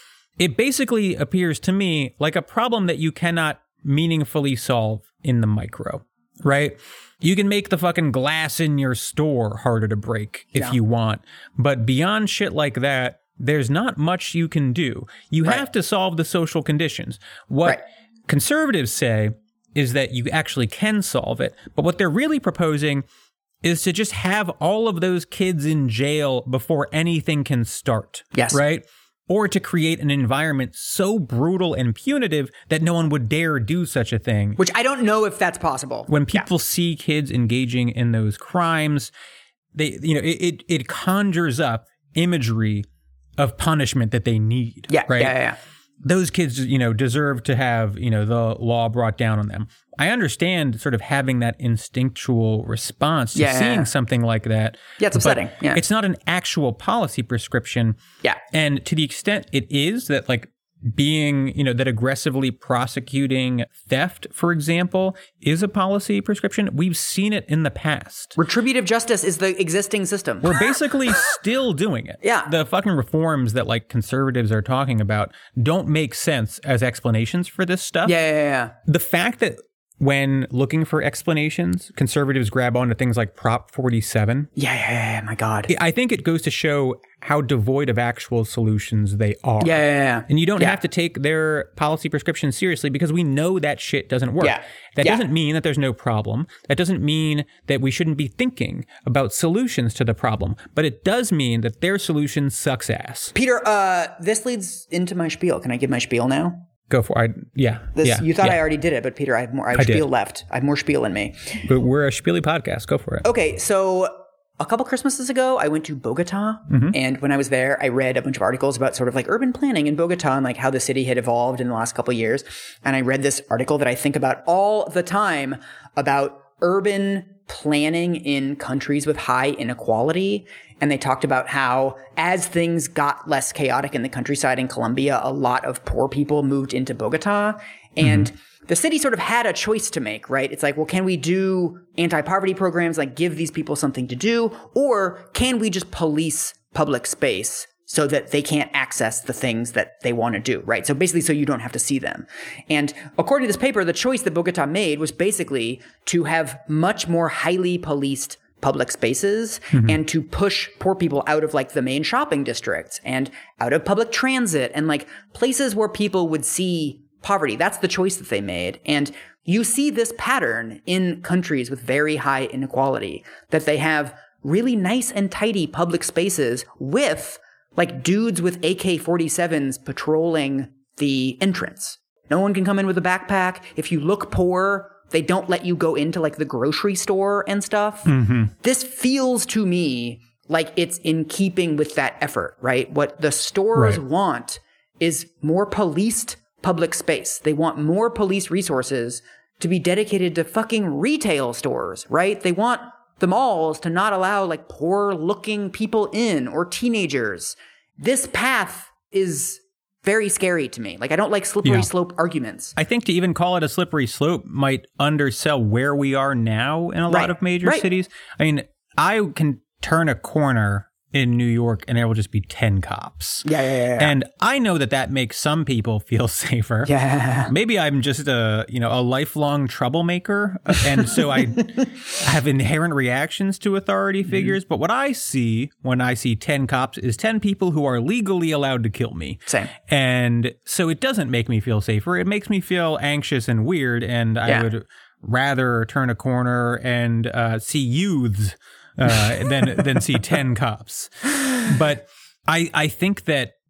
It basically appears to me like a problem that you cannot meaningfully solve in the micro, right? You can make the fucking glass in your store harder to break if Yeah. you want. But beyond shit like that, there's not much you can do. You Right. have to solve the social conditions. What Right. conservatives say is that you actually can solve it. But what they're really proposing is to just have all of those kids in jail before anything can start. Yes. Right? Or to create an environment so brutal and punitive that no one would dare do such a thing. Which I don't know if that's possible. When people see kids engaging in those crimes, they, you know, it, it, it conjures up imagery of punishment that they need. Yeah, right? yeah, yeah, yeah. Those kids, you know, deserve to have, you know, the law brought down on them. I understand sort of having that instinctual response to Yeah, yeah, seeing yeah. something like that. Yeah, it's but upsetting. Yeah. It's not an actual policy prescription. Yeah. And to the extent it is that, like, being, you know, that aggressively prosecuting theft, for example, is a policy prescription, we've seen it in the past. Retributive justice is the existing system. We're basically still doing it. Yeah. The fucking reforms that like conservatives are talking about don't make sense as explanations for this stuff. Yeah, yeah, yeah. The fact that when looking for explanations, conservatives grab onto things like Prop forty-seven. Yeah, yeah, yeah, yeah, my God. I think it goes to show how devoid of actual solutions they are. Yeah, yeah, yeah. And you don't Yeah. have to take their policy prescription seriously because we know that shit doesn't work. Yeah. That Yeah. doesn't mean that there's no problem. That doesn't mean that we shouldn't be thinking about solutions to the problem. But it does mean that their solution sucks ass. Peter, uh, this leads into my spiel. Can I give my spiel now? Go for it. I, yeah. This, yeah. you thought yeah. I already did it, but Peter, I have more. I have I did. spiel left. I have more spiel in me. But we're a Spiely podcast. Go for it. Okay, so a couple Christmases ago, I went to Bogota, Mm-hmm. and when I was there, I read a bunch of articles about sort of like urban planning in Bogota and like how the city had evolved in the last couple of years. And I read this article that I think about all the time about urban planning in countries with high inequality. And they talked about how as things got less chaotic in the countryside in Colombia, a lot of poor people moved into Bogota. And the city sort of had a choice to make, right? It's like, well, can we do anti-poverty programs, like give these people something to do? Or can we just police public space so that they can't access the things that they want to do, right? So basically, so you don't have to see them. And according to this paper, the choice that Bogota made was basically to have much more highly policed public spaces mm-hmm. and to push poor people out of like the main shopping districts and out of public transit and like places where people would see poverty. That's the choice that they made. And you see this pattern in countries with very high inequality, that they have really nice and tidy public spaces with like dudes with A K forty-sevens patrolling the entrance. No one can come in with a backpack. If you look poor, they don't let you go into like the grocery store and stuff. Mm-hmm. This feels to me like it's in keeping with that effort, right? What the stores Right. want is more policed public space. They want more police resources to be dedicated to fucking retail stores, right? They want the malls to not allow like poor looking people in or teenagers. This path is very scary to me. Like, I don't like slippery Yeah. slope arguments. I think to even call it a slippery slope might undersell where we are now in a Right. lot of major Right. cities. I mean, I can turn a corner in New York and there will just be ten cops. Yeah, yeah, yeah. yeah. And I know that that makes some people feel safer. Yeah. Maybe I'm just a, you know, a lifelong troublemaker. And so I have inherent reactions to authority figures. But what I see when I see ten cops is ten people who are legally allowed to kill me. Same. And so it doesn't make me feel safer. It makes me feel anxious and weird. And I Yeah. would rather turn a corner and uh, see youths uh, than than see ten cops. But I I think that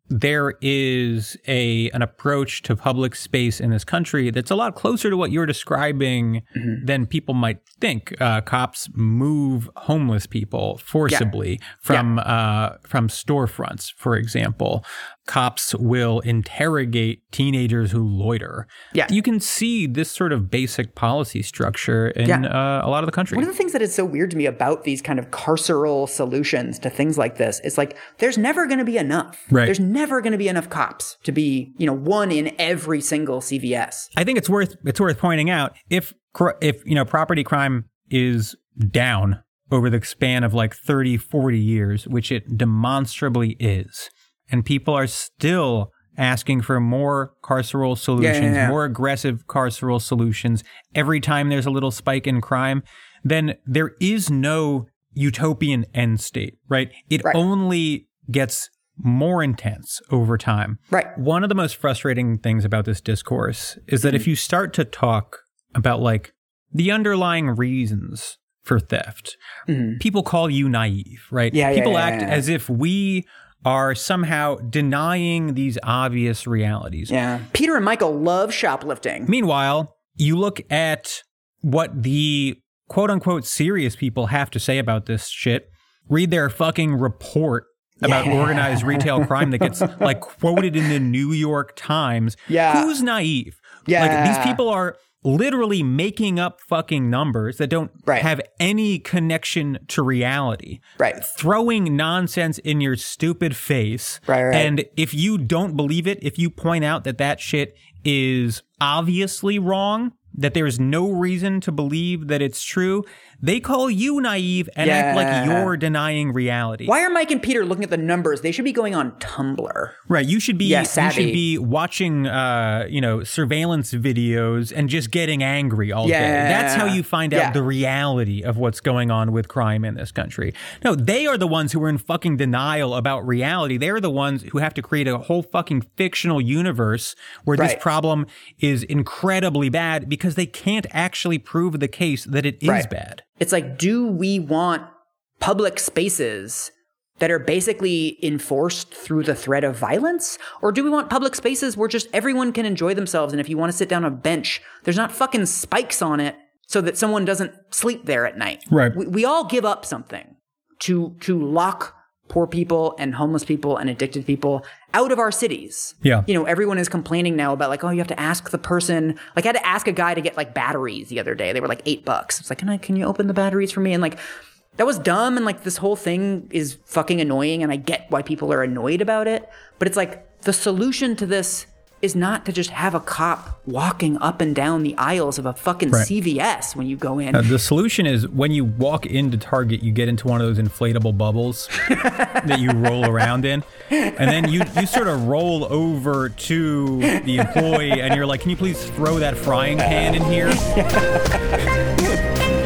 there is a an approach to public space in this country that's a lot closer to what you're describing mm-hmm. than people might think. Uh, cops move homeless people forcibly yeah. from yeah. uh, from storefronts, for example. Cops will interrogate teenagers who loiter. Yeah. You can see this sort of basic policy structure in yeah. uh, a lot of the country. One of the things that is so weird to me about these kind of carceral solutions to things like this is like, there's never going to be enough. Right. There's never going to be enough cops to be, you know, one in every single C V S. I think it's worth it's worth pointing out if if you know property crime is down over the span of like thirty, forty years, which it demonstrably is, and people are still asking for more carceral solutions, yeah, yeah, yeah. more aggressive carceral solutions every time there's a little spike in crime, then there is no utopian end state, right? It right. only gets more intense over time. Right. One of the most frustrating things about this discourse is that mm-hmm. if you start to talk about like the underlying reasons for theft, mm-hmm. people call you naive, right? Yeah, people yeah, yeah, act yeah. as if we are somehow denying these obvious realities. Yeah. Peter and Michael love shoplifting. Meanwhile, you look at what the quote unquote serious people have to say about this shit, read their fucking report about yeah. organized retail crime that gets like quoted in the New York Times. Yeah. Who's naive? Yeah. Like these people are literally making up fucking numbers that don't right. have any connection to reality. Right. Throwing nonsense in your stupid face. Right, right. And if you don't believe it, if you point out that that shit is obviously wrong, that there's no reason to believe that it's true, they call you naive and yeah. act like you're denying reality. Why are Mike and Peter looking at the numbers? They should be going on Tumblr. Right. You should be yeah, you savvy. should be watching uh, you know, surveillance videos and just getting angry all yeah. day. That's how you find out yeah. the reality of what's going on with crime in this country. No, they are the ones who are in fucking denial about reality. They're the ones who have to create a whole fucking fictional universe where right. this problem is incredibly bad because they can't actually prove the case that it is right. bad. It's like, do we want public spaces that are basically enforced through the threat of violence? Or do we want public spaces where just everyone can enjoy themselves, and if you want to sit down on a bench, there's not fucking spikes on it so that someone doesn't sleep there at night? Right. We, we all give up something to to lock poor people and homeless people and addicted people out of our cities. Yeah. You know, everyone is complaining now about like, oh, you have to ask the person. Like I had to ask a guy to get like batteries the other day. They were like eight bucks. It's like, can I, can you open the batteries for me? And like, that was dumb. And like this whole thing is fucking annoying. And I get why people are annoyed about it. But it's like the solution to this is not to just have a cop walking up and down the aisles of a fucking right. C V S when you go in. Uh, the solution is when you walk into Target, you get into one of those inflatable bubbles that you roll around in. And then you, you sort of roll over to the employee and you're like, can you please throw that frying pan in here?